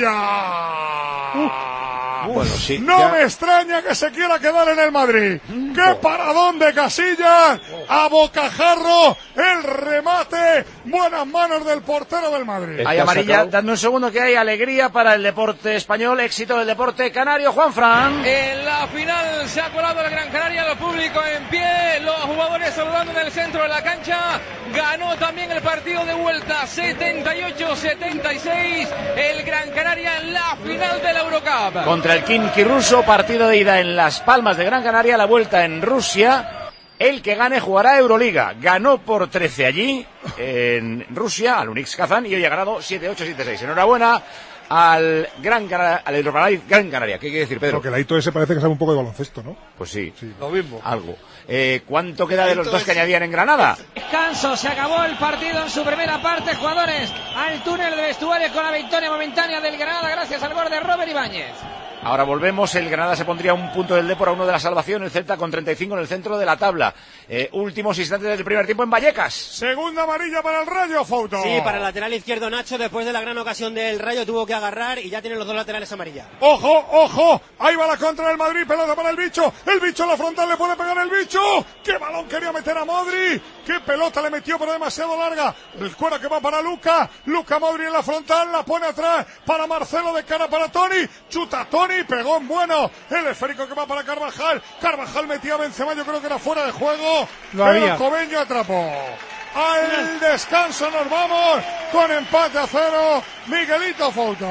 [SPEAKER 3] Casilla! Uh. Bueno, sí, no ya... me extraña que se quiera quedar en el Madrid. ¡Qué oh. paradón de Casillas! A bocajarro, el remate, buenas manos del portero del Madrid.
[SPEAKER 2] Hay amarilla, dando un segundo que hay alegría para el deporte español, éxito del deporte canario, Juanfran.
[SPEAKER 19] En la final se ha colado el Gran Canaria, el público en pie, los jugadores saludando en el centro de la cancha. Ganó también el partido de vuelta, setenta y ocho setenta y seis, el Gran Canaria en la final de la Eurocup.
[SPEAKER 2] Contra el Khimki ruso, partido de ida en Las Palmas de Gran Canaria, la vuelta en Rusia. El que gane jugará Euroliga. Ganó por trece allí, en Rusia, al Unix Kazán, y hoy ha ganado siete ocho siete seis. Enhorabuena al Gran Canaria, al Euroliga Gran Canaria. ¿Qué quiere decir, Pedro?
[SPEAKER 14] Porque el Aito ese parece que sabe un poco de baloncesto, ¿no?
[SPEAKER 2] Pues sí,
[SPEAKER 14] sí.
[SPEAKER 2] Lo mismo. Algo. Eh, ¿Cuánto queda de los dos que añadían en Granada?
[SPEAKER 4] Descanso, se acabó el partido en su primera parte. Jugadores al túnel de vestuario con la victoria momentánea del Granada gracias al gol de Robert Ibáñez.
[SPEAKER 2] Ahora volvemos, el Granada se pondría un punto del Depor a uno de la salvación, el Celta con treinta y cinco en el centro de la tabla. Eh, últimos instantes del primer tiempo en Vallecas.
[SPEAKER 3] Segunda amarilla para el Rayo, Fouto.
[SPEAKER 7] Sí, para el lateral izquierdo Nacho, después de la gran ocasión del Rayo tuvo que agarrar y ya tienen los dos laterales amarilla.
[SPEAKER 3] ¡Ojo, ojo! Ahí va la contra del Madrid, pelota para el Bicho. El Bicho en la frontal, le puede pegar el Bicho. ¡Qué balón quería meter a Modri! ¡Qué pelota le metió, pero demasiado larga! El cuero que va para Luca. Luca Modri en la frontal, la pone atrás para Marcelo, de cara para Toni. Chuta Toni, pegó en bueno. El esférico que va para Carvajal. Carvajal metía a Benzema, yo creo que era fuera de juego.
[SPEAKER 11] Lo
[SPEAKER 3] pero
[SPEAKER 11] había.
[SPEAKER 3] Cobeño atrapó. Al descanso nos vamos con empate a cero. Miguelito Fouto.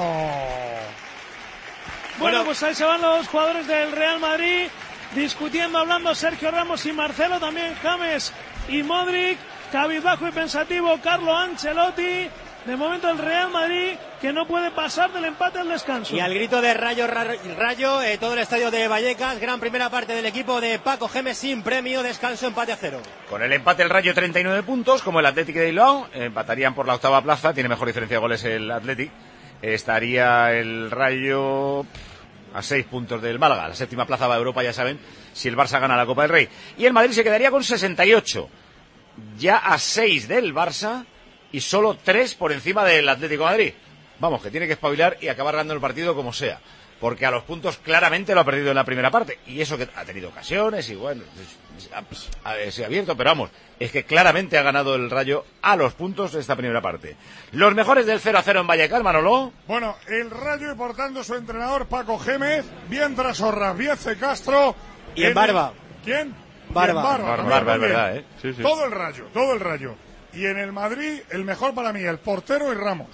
[SPEAKER 10] Bueno, pues ahí se van los jugadores del Real Madrid discutiendo, hablando Sergio Ramos y Marcelo, también James y Modric, cabizbajo y pensativo Carlo Ancelotti. De momento el Real Madrid que no puede pasar del empate al descanso.
[SPEAKER 7] Y al grito de Rayo, Rayo, eh, todo el estadio de Vallecas, gran primera parte del equipo de Paco Gémez sin premio, descanso, empate a cero.
[SPEAKER 2] Con el empate el Rayo treinta y nueve puntos, como el Athletic de Bilbao, empatarían por la octava plaza, tiene mejor diferencia de goles el Athletic. Estaría el Rayo a seis puntos del Málaga, la séptima plaza va a Europa, ya saben, si el Barça gana la Copa del Rey. Y el Madrid se quedaría con sesenta y ocho, ya a seis del Barça y solo tres por encima del Atlético de Madrid. Vamos, que tiene que espabilar y acabar ganando el partido como sea, porque a los puntos claramente lo ha perdido en la primera parte, y eso que ha tenido ocasiones y bueno, se ha abierto, pero vamos, es que claramente ha ganado el Rayo a los puntos de esta primera parte. Los mejores del cero a cero en Vallecas, Manolo.
[SPEAKER 3] Bueno, el Rayo y por tanto su entrenador Paco Gémez, bien Trasorras, bien C. Castro.
[SPEAKER 7] Y en Barba.
[SPEAKER 3] ¿Quién?
[SPEAKER 7] Barba.
[SPEAKER 3] Barba,
[SPEAKER 2] Barba,
[SPEAKER 3] también,
[SPEAKER 2] Barba es
[SPEAKER 3] también.
[SPEAKER 2] verdad, ¿eh? Sí, sí.
[SPEAKER 3] Todo el Rayo, todo el Rayo. Y en el Madrid, el mejor para mí, el portero y Ramos.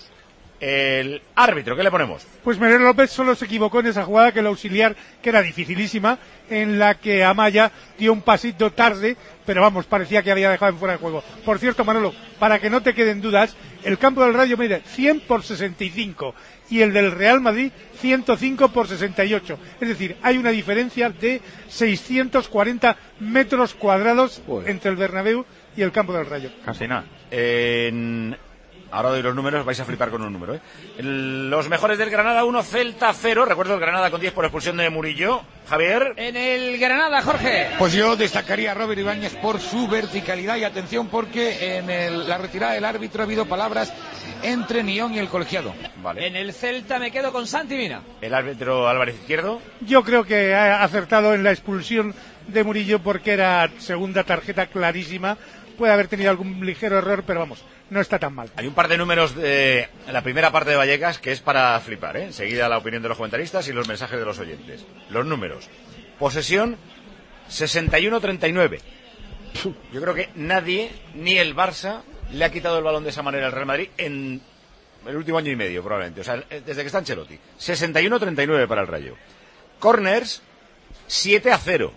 [SPEAKER 2] El árbitro, ¿qué le ponemos?
[SPEAKER 11] Pues Merel López solo se equivocó en esa jugada, que el auxiliar, que era dificilísima, en la que Amaya dio un pasito tarde, pero vamos, parecía que había dejado en fuera de juego. Por cierto, Manolo, para que no te queden dudas, el campo del Rayo mide cien por sesenta y cinco y el del Real Madrid ciento cinco por sesenta y ocho. Es decir, hay una diferencia de seiscientos cuarenta metros cuadrados Uy. entre el Bernabéu y el campo del Rayo.
[SPEAKER 13] Casi nada.
[SPEAKER 2] En... Ahora doy los números, vais a flipar con un número, ¿eh? Los mejores del Granada, uno, Celta cero. Recuerdo el Granada con diez por expulsión de Murillo. Javier.
[SPEAKER 4] En el Granada, Jorge.
[SPEAKER 8] Pues yo destacaría a Robert Ibáñez por su verticalidad y atención porque en el, la retirada del árbitro ha habido palabras entre Nión y el colegiado.
[SPEAKER 2] Vale.
[SPEAKER 4] En el Celta me quedo con Santi Mina.
[SPEAKER 2] El árbitro Álvarez Izquierdo.
[SPEAKER 11] Yo creo que ha acertado en la expulsión de Murillo porque era segunda tarjeta clarísima. Puede haber tenido algún ligero error, pero vamos, no está tan mal.
[SPEAKER 2] Hay un par de números de la primera parte de Vallecas que es para flipar, ¿eh? Enseguida la opinión de los comentaristas y los mensajes de los oyentes. Los números. Posesión, sesenta y uno treinta y nueve. Yo creo que nadie, ni el Barça, le ha quitado el balón de esa manera al Real Madrid en el último año y medio, probablemente. O sea, desde que está Ancelotti. sesenta y uno treinta y nueve para el Rayo. Corners, siete a cero.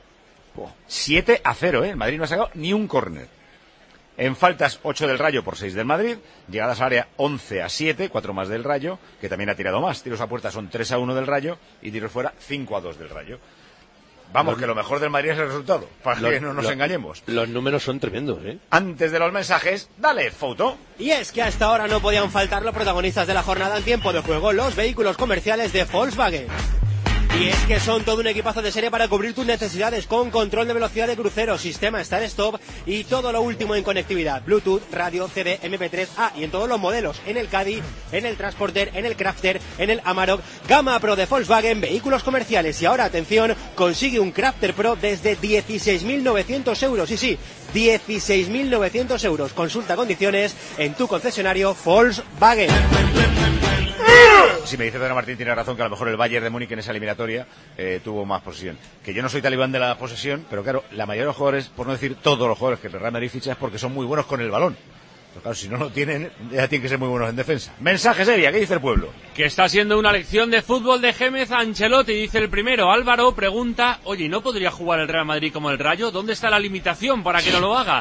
[SPEAKER 2] siete a cero, ¿eh? El Madrid no ha sacado ni un córner. En faltas, ocho del Rayo por seis del Madrid. Llegadas al área, once a siete, cuatro más del Rayo, que también ha tirado más. Tiros a puerta son tres a uno del Rayo y tiros fuera, cinco a dos del Rayo. Vamos, los, que lo mejor del Madrid es el resultado, para los, que no nos
[SPEAKER 9] los,
[SPEAKER 2] engañemos.
[SPEAKER 9] Los números son tremendos, ¿eh?
[SPEAKER 2] Antes de los mensajes, dale, Fouto.
[SPEAKER 7] Y es que hasta ahora no podían faltar los protagonistas de la jornada en tiempo de juego, los vehículos comerciales de Volkswagen. Y es que son todo un equipazo de serie para cubrir tus necesidades, con control de velocidad de crucero, sistema Start-Stop y todo lo último en conectividad, Bluetooth, radio, C D, eme pe tres, ah, y en todos los modelos, en el Caddy, en el Transporter, en el Crafter, en el Amarok, gama Pro de Volkswagen, vehículos comerciales. Y ahora, atención, consigue un Crafter Pro desde dieciséis mil novecientos euros, y sí, dieciséis mil novecientos euros. Consulta condiciones en tu concesionario Volkswagen.
[SPEAKER 2] Si me dice Pedro Martín, tiene razón, que a lo mejor el Bayern de Múnich en esa eliminatoria eh, tuvo más posesión. Que yo no soy talibán de la posesión, pero claro, la mayoría de los jugadores, por no decir todos los jugadores que el Real Madrid ficha, es porque son muy buenos con el balón. Pero claro, si no lo tienen, ya tienen que ser muy buenos en defensa. Mensaje seria, ¿qué dice el pueblo?
[SPEAKER 21] Que está siendo una lección de fútbol de Gémez a Ancelotti, dice el primero. Álvaro pregunta, oye, ¿no podría jugar el Real Madrid como el Rayo? ¿Dónde está la limitación para que no lo haga?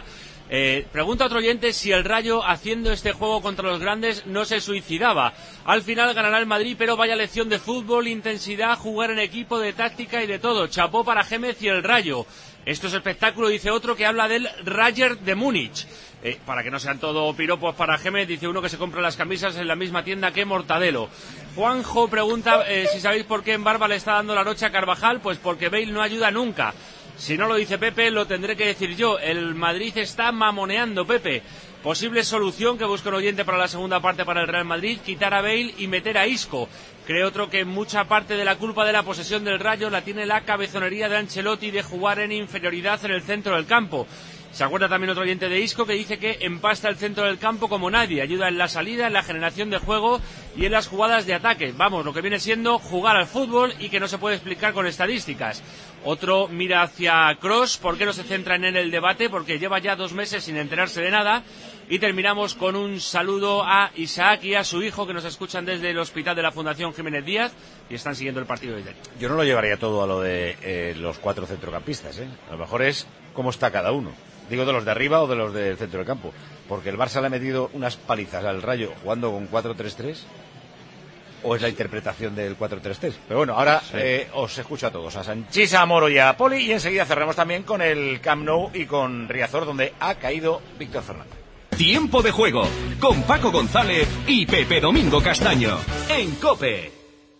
[SPEAKER 21] Eh, pregunta otro oyente si el Rayo, haciendo este juego contra los grandes, no se suicidaba. Al final ganará el Madrid, pero vaya lección de fútbol, intensidad, jugar en equipo, de táctica y de todo. Chapó para Gémez y el Rayo. Esto es espectáculo, dice otro que habla del Rayer de Múnich. Eh, para que no sean todo piropos para Gémez, dice uno que se compra las camisas en la misma tienda que Mortadelo. Juanjo pregunta eh, si sabéis por qué en Barba le está dando la noche a Carvajal. Pues porque Bale no ayuda nunca. Si no lo dice Pepe, lo tendré que decir yo. El Madrid está mamoneando, Pepe. Posible solución que busca un oyente para la segunda parte para el Real Madrid: quitar a Bale y meter a Isco. Cree otro que mucha parte de la culpa de la posesión del Rayo la tiene la cabezonería de Ancelotti de jugar en inferioridad en el centro del campo. Se acuerda también otro oyente de Isco que dice que empasta el centro del campo como nadie, ayuda en la salida, en la generación de juego y en las jugadas de ataque. Vamos, lo que viene siendo jugar al fútbol y que no se puede explicar con estadísticas. Otro mira hacia Kroos, ¿por qué no se centra en él el debate? Porque lleva ya dos meses sin enterarse de nada. Y terminamos con un saludo a Isaac y a su hijo que nos escuchan desde el hospital de la Fundación Jiménez Díaz y están siguiendo el partido de hoy.
[SPEAKER 2] Yo no lo llevaría todo a lo de eh, los cuatro centrocampistas, ¿eh? A lo mejor es cómo está cada uno. Digo, de los de arriba o de los del centro del campo. Porque el Barça le ha metido unas palizas al Rayo jugando con cuatro tres tres. ¿O es la interpretación del cuatro tres tres? Pero bueno, ahora sí. eh, os escucho a todos. A Sanchisa, a Moro y a Poli. Y enseguida cerramos también con el Camp Nou y con Riazor, donde ha caído Víctor Fernández.
[SPEAKER 6] Tiempo de juego con Paco González y Pepe Domingo Castaño en COPE.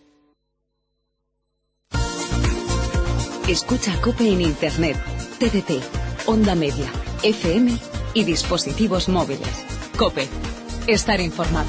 [SPEAKER 22] Escucha COPE en Internet, T D T, Onda Media, F M y dispositivos móviles. COPE. Estar informado.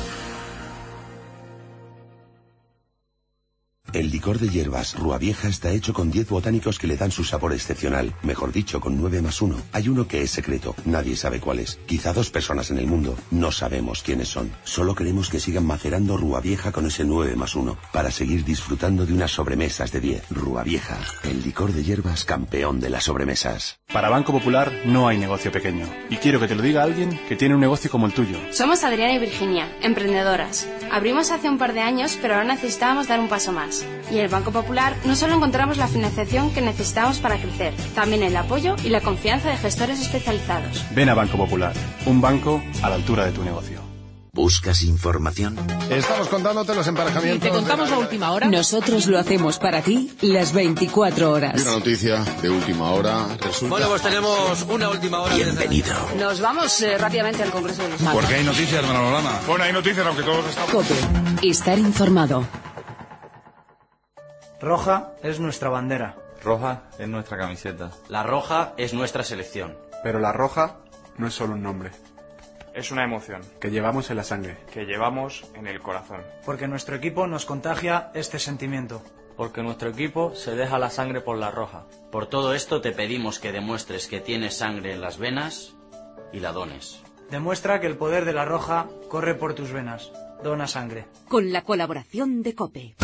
[SPEAKER 23] El licor de hierbas Rúa Vieja está hecho con diez botánicos que le dan su sabor excepcional. Mejor dicho, con nueve más uno. Hay uno que es secreto. Nadie sabe cuál es. Quizá dos personas en el mundo. No sabemos quiénes son. Solo queremos que sigan macerando Rúa Vieja con ese nueve más uno para seguir disfrutando de unas sobremesas de diez. Rúa Vieja, el licor de hierbas campeón de las sobremesas.
[SPEAKER 24] Para Banco Popular no hay negocio pequeño. Y quiero que te lo diga alguien que tiene un negocio como el tuyo.
[SPEAKER 25] Somos Adriana y Virginia, emprendedoras. Abrimos hace un par de años, pero ahora necesitábamos dar un paso más. Y en el Banco Popular no solo encontramos la financiación que necesitamos para crecer, también el apoyo y la confianza de gestores especializados.
[SPEAKER 24] Ven a Banco Popular, un banco a la altura de tu negocio.
[SPEAKER 23] ¿Buscas información?
[SPEAKER 26] Estamos contándote los emparejamientos.
[SPEAKER 22] ¿Y te contamos la última hora? Nosotros lo hacemos para ti las veinticuatro horas.
[SPEAKER 26] Y una noticia de última hora resulta...
[SPEAKER 7] Bueno, pues tenemos una última hora.
[SPEAKER 23] Bienvenido.
[SPEAKER 22] Nos vamos eh, rápidamente al Congreso de los Diputados.
[SPEAKER 26] Porque hay noticias, Manolana. Bueno, hay noticias, aunque todos estamos...
[SPEAKER 22] COPE. Estar informado.
[SPEAKER 27] Roja es nuestra bandera.
[SPEAKER 28] Roja es nuestra camiseta.
[SPEAKER 29] La roja es nuestra selección.
[SPEAKER 30] Pero la roja no es solo un nombre.
[SPEAKER 31] Es una emoción.
[SPEAKER 30] Que llevamos en la sangre.
[SPEAKER 31] Que llevamos en el corazón.
[SPEAKER 27] Porque nuestro equipo nos contagia este sentimiento.
[SPEAKER 29] Porque nuestro equipo se deja la sangre por la roja. Por todo esto te pedimos que demuestres que tienes sangre en las venas y la dones.
[SPEAKER 27] Demuestra que el poder de la roja corre por tus venas. Dona sangre.
[SPEAKER 22] Con la colaboración de COPE.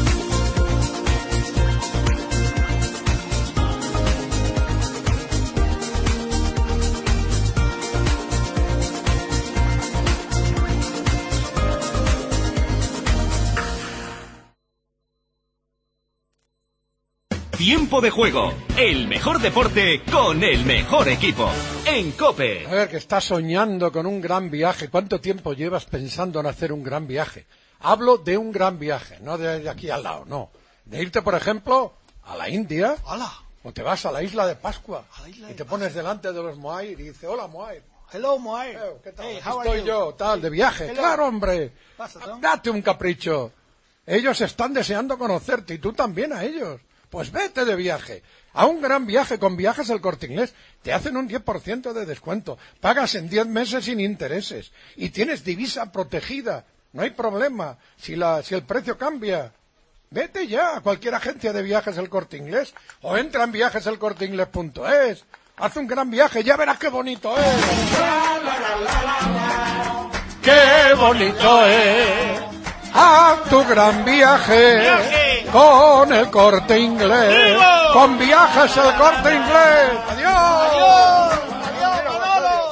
[SPEAKER 6] Tiempo de juego, el mejor deporte con el mejor equipo, en COPE.
[SPEAKER 1] A ver, que estás soñando con un gran viaje. ¿Cuánto tiempo llevas pensando en hacer un gran viaje? Hablo de un gran viaje, no de aquí al lado, no. De irte, por ejemplo, a la India.
[SPEAKER 32] Hola.
[SPEAKER 1] O te vas a la isla de Pascua.
[SPEAKER 32] La isla de
[SPEAKER 1] y te
[SPEAKER 32] Pascua.
[SPEAKER 1] pones delante de los Moai y dices, hola Moai.
[SPEAKER 32] Hello Moai.
[SPEAKER 1] Eh, ¿Qué tal?
[SPEAKER 32] Hey,
[SPEAKER 1] Aquí
[SPEAKER 32] how are
[SPEAKER 1] estoy
[SPEAKER 32] you?
[SPEAKER 1] yo, tal, de viaje.
[SPEAKER 32] Hello.
[SPEAKER 1] Claro, hombre.
[SPEAKER 32] Pasa, Tom.
[SPEAKER 1] Date un capricho. Ellos están deseando conocerte y tú también a ellos. Pues vete de viaje, a un gran viaje con Viajes El Corte Inglés. Te hacen un diez por ciento de descuento, pagas en diez meses sin intereses y tienes divisa protegida. No hay problema si, la, si el precio cambia. Vete ya a cualquier agencia de Viajes El Corte Inglés o entra en viajes el corte inglés punto es. Haz un gran viaje, ya verás qué bonito es. ¡Qué bonito es! Haz tu gran viaje, viaje con El Corte Inglés. ¡Vivo! Con Viajes El Corte Inglés. ¡Adiós!
[SPEAKER 32] ¡Adiós! ¡Adiós, Manolo!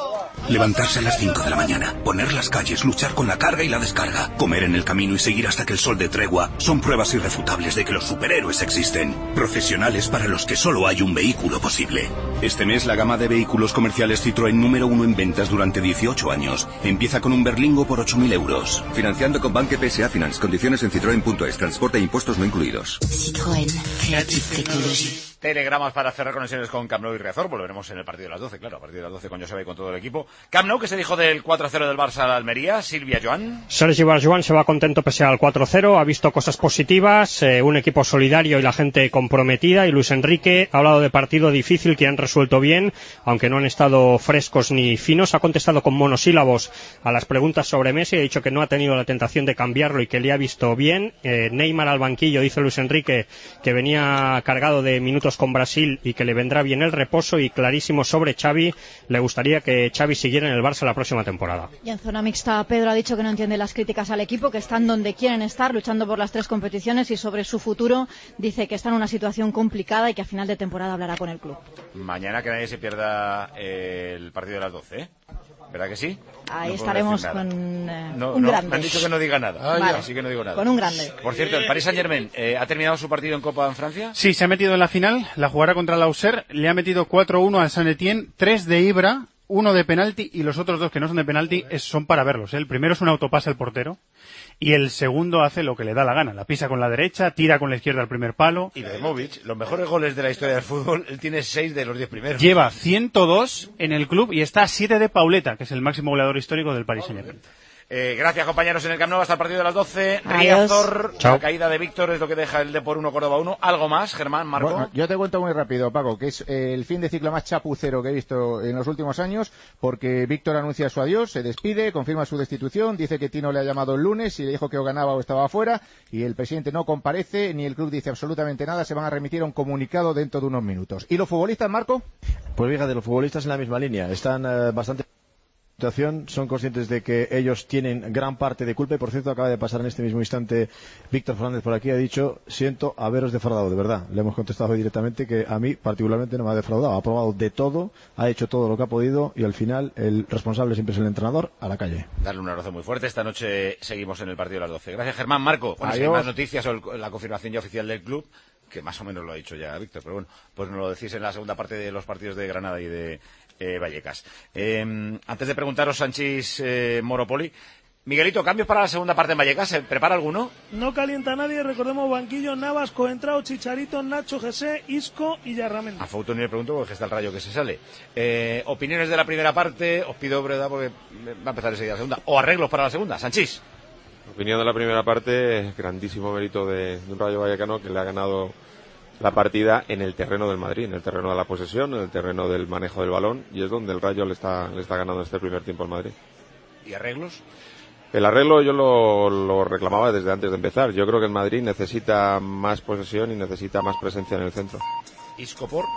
[SPEAKER 3] Levantarse a las cinco de la mañana, poner las calles, luchar con la carga y la descarga, comer en el camino y seguir hasta que el sol dé tregua, son pruebas irrefutables de que los superhéroes existen. Profesionales para los que solo hay un vehículo posible. Este mes la gama de vehículos comerciales Citroën número uno en ventas durante dieciocho años. Empieza con un Berlingo por ocho mil euros. Financiando con Banque P S A Finance. Condiciones en citroen punto es. Transporte e impuestos no incluidos.
[SPEAKER 5] Citroën. Creative Technology.
[SPEAKER 2] Telegramas para cerrar conexiones con Camp Nou y Riazor. Volveremos en el partido de las doce, claro, a partir de las doce con Joseba y con todo el equipo. Camp Nou, ¿qué se dijo del cuatro cero del Barça a Almería? Silvia Joan.
[SPEAKER 10] Sergi Barjuan se va contento pese al cuatro cero, ha visto cosas positivas, eh, un equipo solidario y la gente comprometida, y Luis Enrique ha hablado de partido difícil que han resuelto bien, aunque no han estado frescos ni finos. Ha contestado con monosílabos a las preguntas sobre Messi, ha dicho que no ha tenido la tentación de cambiarlo y que le ha visto bien. Eh, Neymar al banquillo, dice Luis Enrique, que venía cargado de minutos con Brasil y que le vendrá bien el reposo, y clarísimo sobre Xavi, le gustaría que Xavi siguiera en el Barça la próxima temporada.
[SPEAKER 12] Y en zona mixta, Pedro ha dicho que no entiende las críticas al equipo, que están donde quieren estar, luchando por las tres competiciones, y sobre su futuro dice que está en una situación complicada y que a final de temporada hablará con el club.
[SPEAKER 2] Mañana que nadie se pierda eh, el partido de las doce, ¿eh? ¿Verdad que sí?
[SPEAKER 12] Ahí
[SPEAKER 2] no
[SPEAKER 12] estaremos con eh,
[SPEAKER 2] no,
[SPEAKER 12] un
[SPEAKER 2] no,
[SPEAKER 12] grande.
[SPEAKER 2] Me han dicho que no diga nada,
[SPEAKER 12] vale.
[SPEAKER 2] Así que no digo nada.
[SPEAKER 12] Con un grande.
[SPEAKER 2] Por cierto, el Paris Saint-Germain eh, ha terminado su partido en Copa en Francia.
[SPEAKER 14] Sí, se ha metido en la final, la jugará contra el Auxerre, le ha metido cuatro uno al Saint-Étienne, tres de Ibra, uno de penalti, y los otros dos que no son de penalti es, son para verlos, ¿eh? El primero es un autopase al portero, y el segundo hace lo que le da la gana, la pisa con la derecha, tira con la izquierda al primer palo.
[SPEAKER 2] Y Ibrahimovic, los mejores goles de la historia del fútbol, él tiene seis de los diez primeros.
[SPEAKER 14] Lleva ciento dos en el club y está a siete de Pauleta, que es el máximo goleador histórico del Paris Saint-Germain.
[SPEAKER 2] Eh, gracias, compañeros, en el Camp Nou hasta el partido de las doce.
[SPEAKER 12] Adiós.
[SPEAKER 2] Riazor,
[SPEAKER 14] Chao.
[SPEAKER 2] La caída de Víctor es lo que deja el de por uno Córdoba uno. ¿Algo más, Germán, Marco?
[SPEAKER 15] Bueno, yo te cuento muy rápido, Paco, que es eh, el fin de ciclo más chapucero que he visto en los últimos años, porque Víctor anuncia su adiós, se despide, confirma su destitución, dice que Tino le ha llamado el lunes y le dijo que o ganaba o estaba afuera, y el presidente no comparece, ni el club dice absolutamente nada, se van a remitir a un comunicado dentro de unos minutos. ¿Y los futbolistas, Marco?
[SPEAKER 16] Pues fíjate, los futbolistas en la misma línea, están eh, bastante... situación, son conscientes de que ellos tienen gran parte de culpa, y por cierto acaba de pasar en este mismo instante Víctor Fernández por aquí, ha dicho: siento haberos defraudado, de verdad. Le hemos contestado directamente que a mí particularmente no me ha defraudado, ha probado de todo, ha hecho todo lo que ha podido, y al final el responsable siempre es el entrenador, a la calle.
[SPEAKER 2] Darle un abrazo muy fuerte. Esta noche seguimos en el partido de las doce. Gracias, Germán. Marco, bueno, si hay más noticias o la confirmación ya oficial del club, que más o menos lo ha dicho ya Víctor, pero bueno, pues nos lo decís en la segunda parte de los partidos de Granada y de eh, Vallecas. Eh, antes de preguntaros, Sanchís, eh, Moropoli, Miguelito, ¿cambios para la segunda parte en Vallecas? ¿Se prepara alguno?
[SPEAKER 17] No calienta nadie, recordemos banquillo: Navas, Coentrao, Chicharito, Nacho, José, Isco y Yarramendi.
[SPEAKER 2] A Fouto ni le pregunto porque está el Rayo que se sale. Eh, opiniones de la primera parte, os pido brevedad porque va a empezar enseguida la segunda. O arreglos para la segunda, Sanchís.
[SPEAKER 18] Opinión de la primera parte, grandísimo mérito de, de un Rayo Vallecano que le ha ganado la partida en el terreno del Madrid, en el terreno de la posesión, en el terreno del manejo del balón, y es donde el Rayo le está, le está ganando este primer tiempo al Madrid.
[SPEAKER 2] ¿Y arreglos?
[SPEAKER 18] El arreglo yo lo, lo reclamaba desde antes de empezar. Yo creo que el Madrid necesita más posesión y necesita más presencia en el centro.
[SPEAKER 2] ¿Isco por?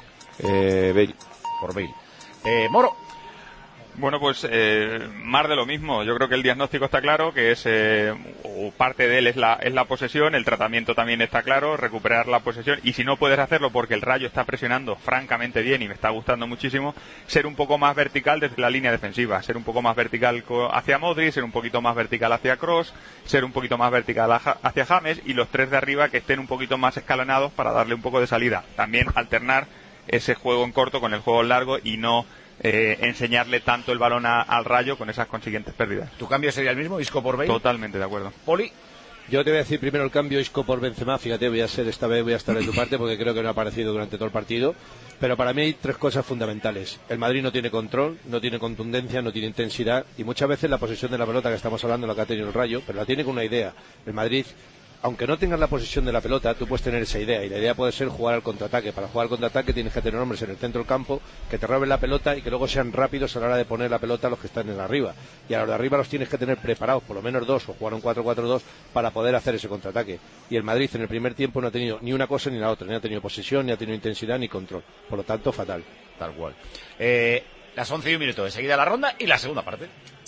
[SPEAKER 18] Eh, Bale.
[SPEAKER 2] Por Bale. Eh, Moro.
[SPEAKER 13] Bueno, pues eh, más de lo mismo. Yo creo que el diagnóstico está claro, que es eh, o parte de él es la, es la posesión, el tratamiento también está claro, recuperar la posesión, y si no puedes hacerlo porque el Rayo está presionando francamente bien y me está gustando muchísimo, ser un poco más vertical desde la línea defensiva, ser un poco más vertical hacia Modric, ser un poquito más vertical hacia Kroos, ser un poquito más vertical hacia James, y los tres de arriba que estén un poquito más escalonados para darle un poco de salida. También alternar ese juego en corto con el juego en largo y no Eh, enseñarle tanto el balón a, al Rayo con esas consiguientes pérdidas.
[SPEAKER 2] ¿Tu cambio sería el mismo, Isco por Bale?
[SPEAKER 13] Totalmente de acuerdo.
[SPEAKER 2] Poli.
[SPEAKER 9] Yo te voy a decir primero el cambio Isco por Benzema. Fíjate, voy a ser esta vez voy a estar de tu parte porque creo que no ha aparecido durante todo el partido. Pero para mí hay tres cosas fundamentales. El Madrid no tiene control, no tiene contundencia, no tiene intensidad, y muchas veces la posesión de la pelota que estamos hablando, la que ha tenido el Rayo, pero la tiene con una idea. El Madrid, aunque no tengas la posesión de la pelota, tú puedes tener esa idea, y la idea puede ser jugar al contraataque. Para jugar al contraataque tienes que tener hombres en el centro del campo que te roben la pelota y que luego sean rápidos a la hora de poner la pelota a los que están en arriba. Y a los de arriba los tienes que tener preparados, por lo menos dos, o jugar un cuatro cuatro dos para poder hacer ese contraataque. Y el Madrid en el primer tiempo no ha tenido ni una cosa ni la otra, ni ha tenido posesión, ni ha tenido intensidad, ni control. Por lo tanto, fatal.
[SPEAKER 2] Tal cual. Eh, las once y un minuto, enseguida la ronda y la segunda parte.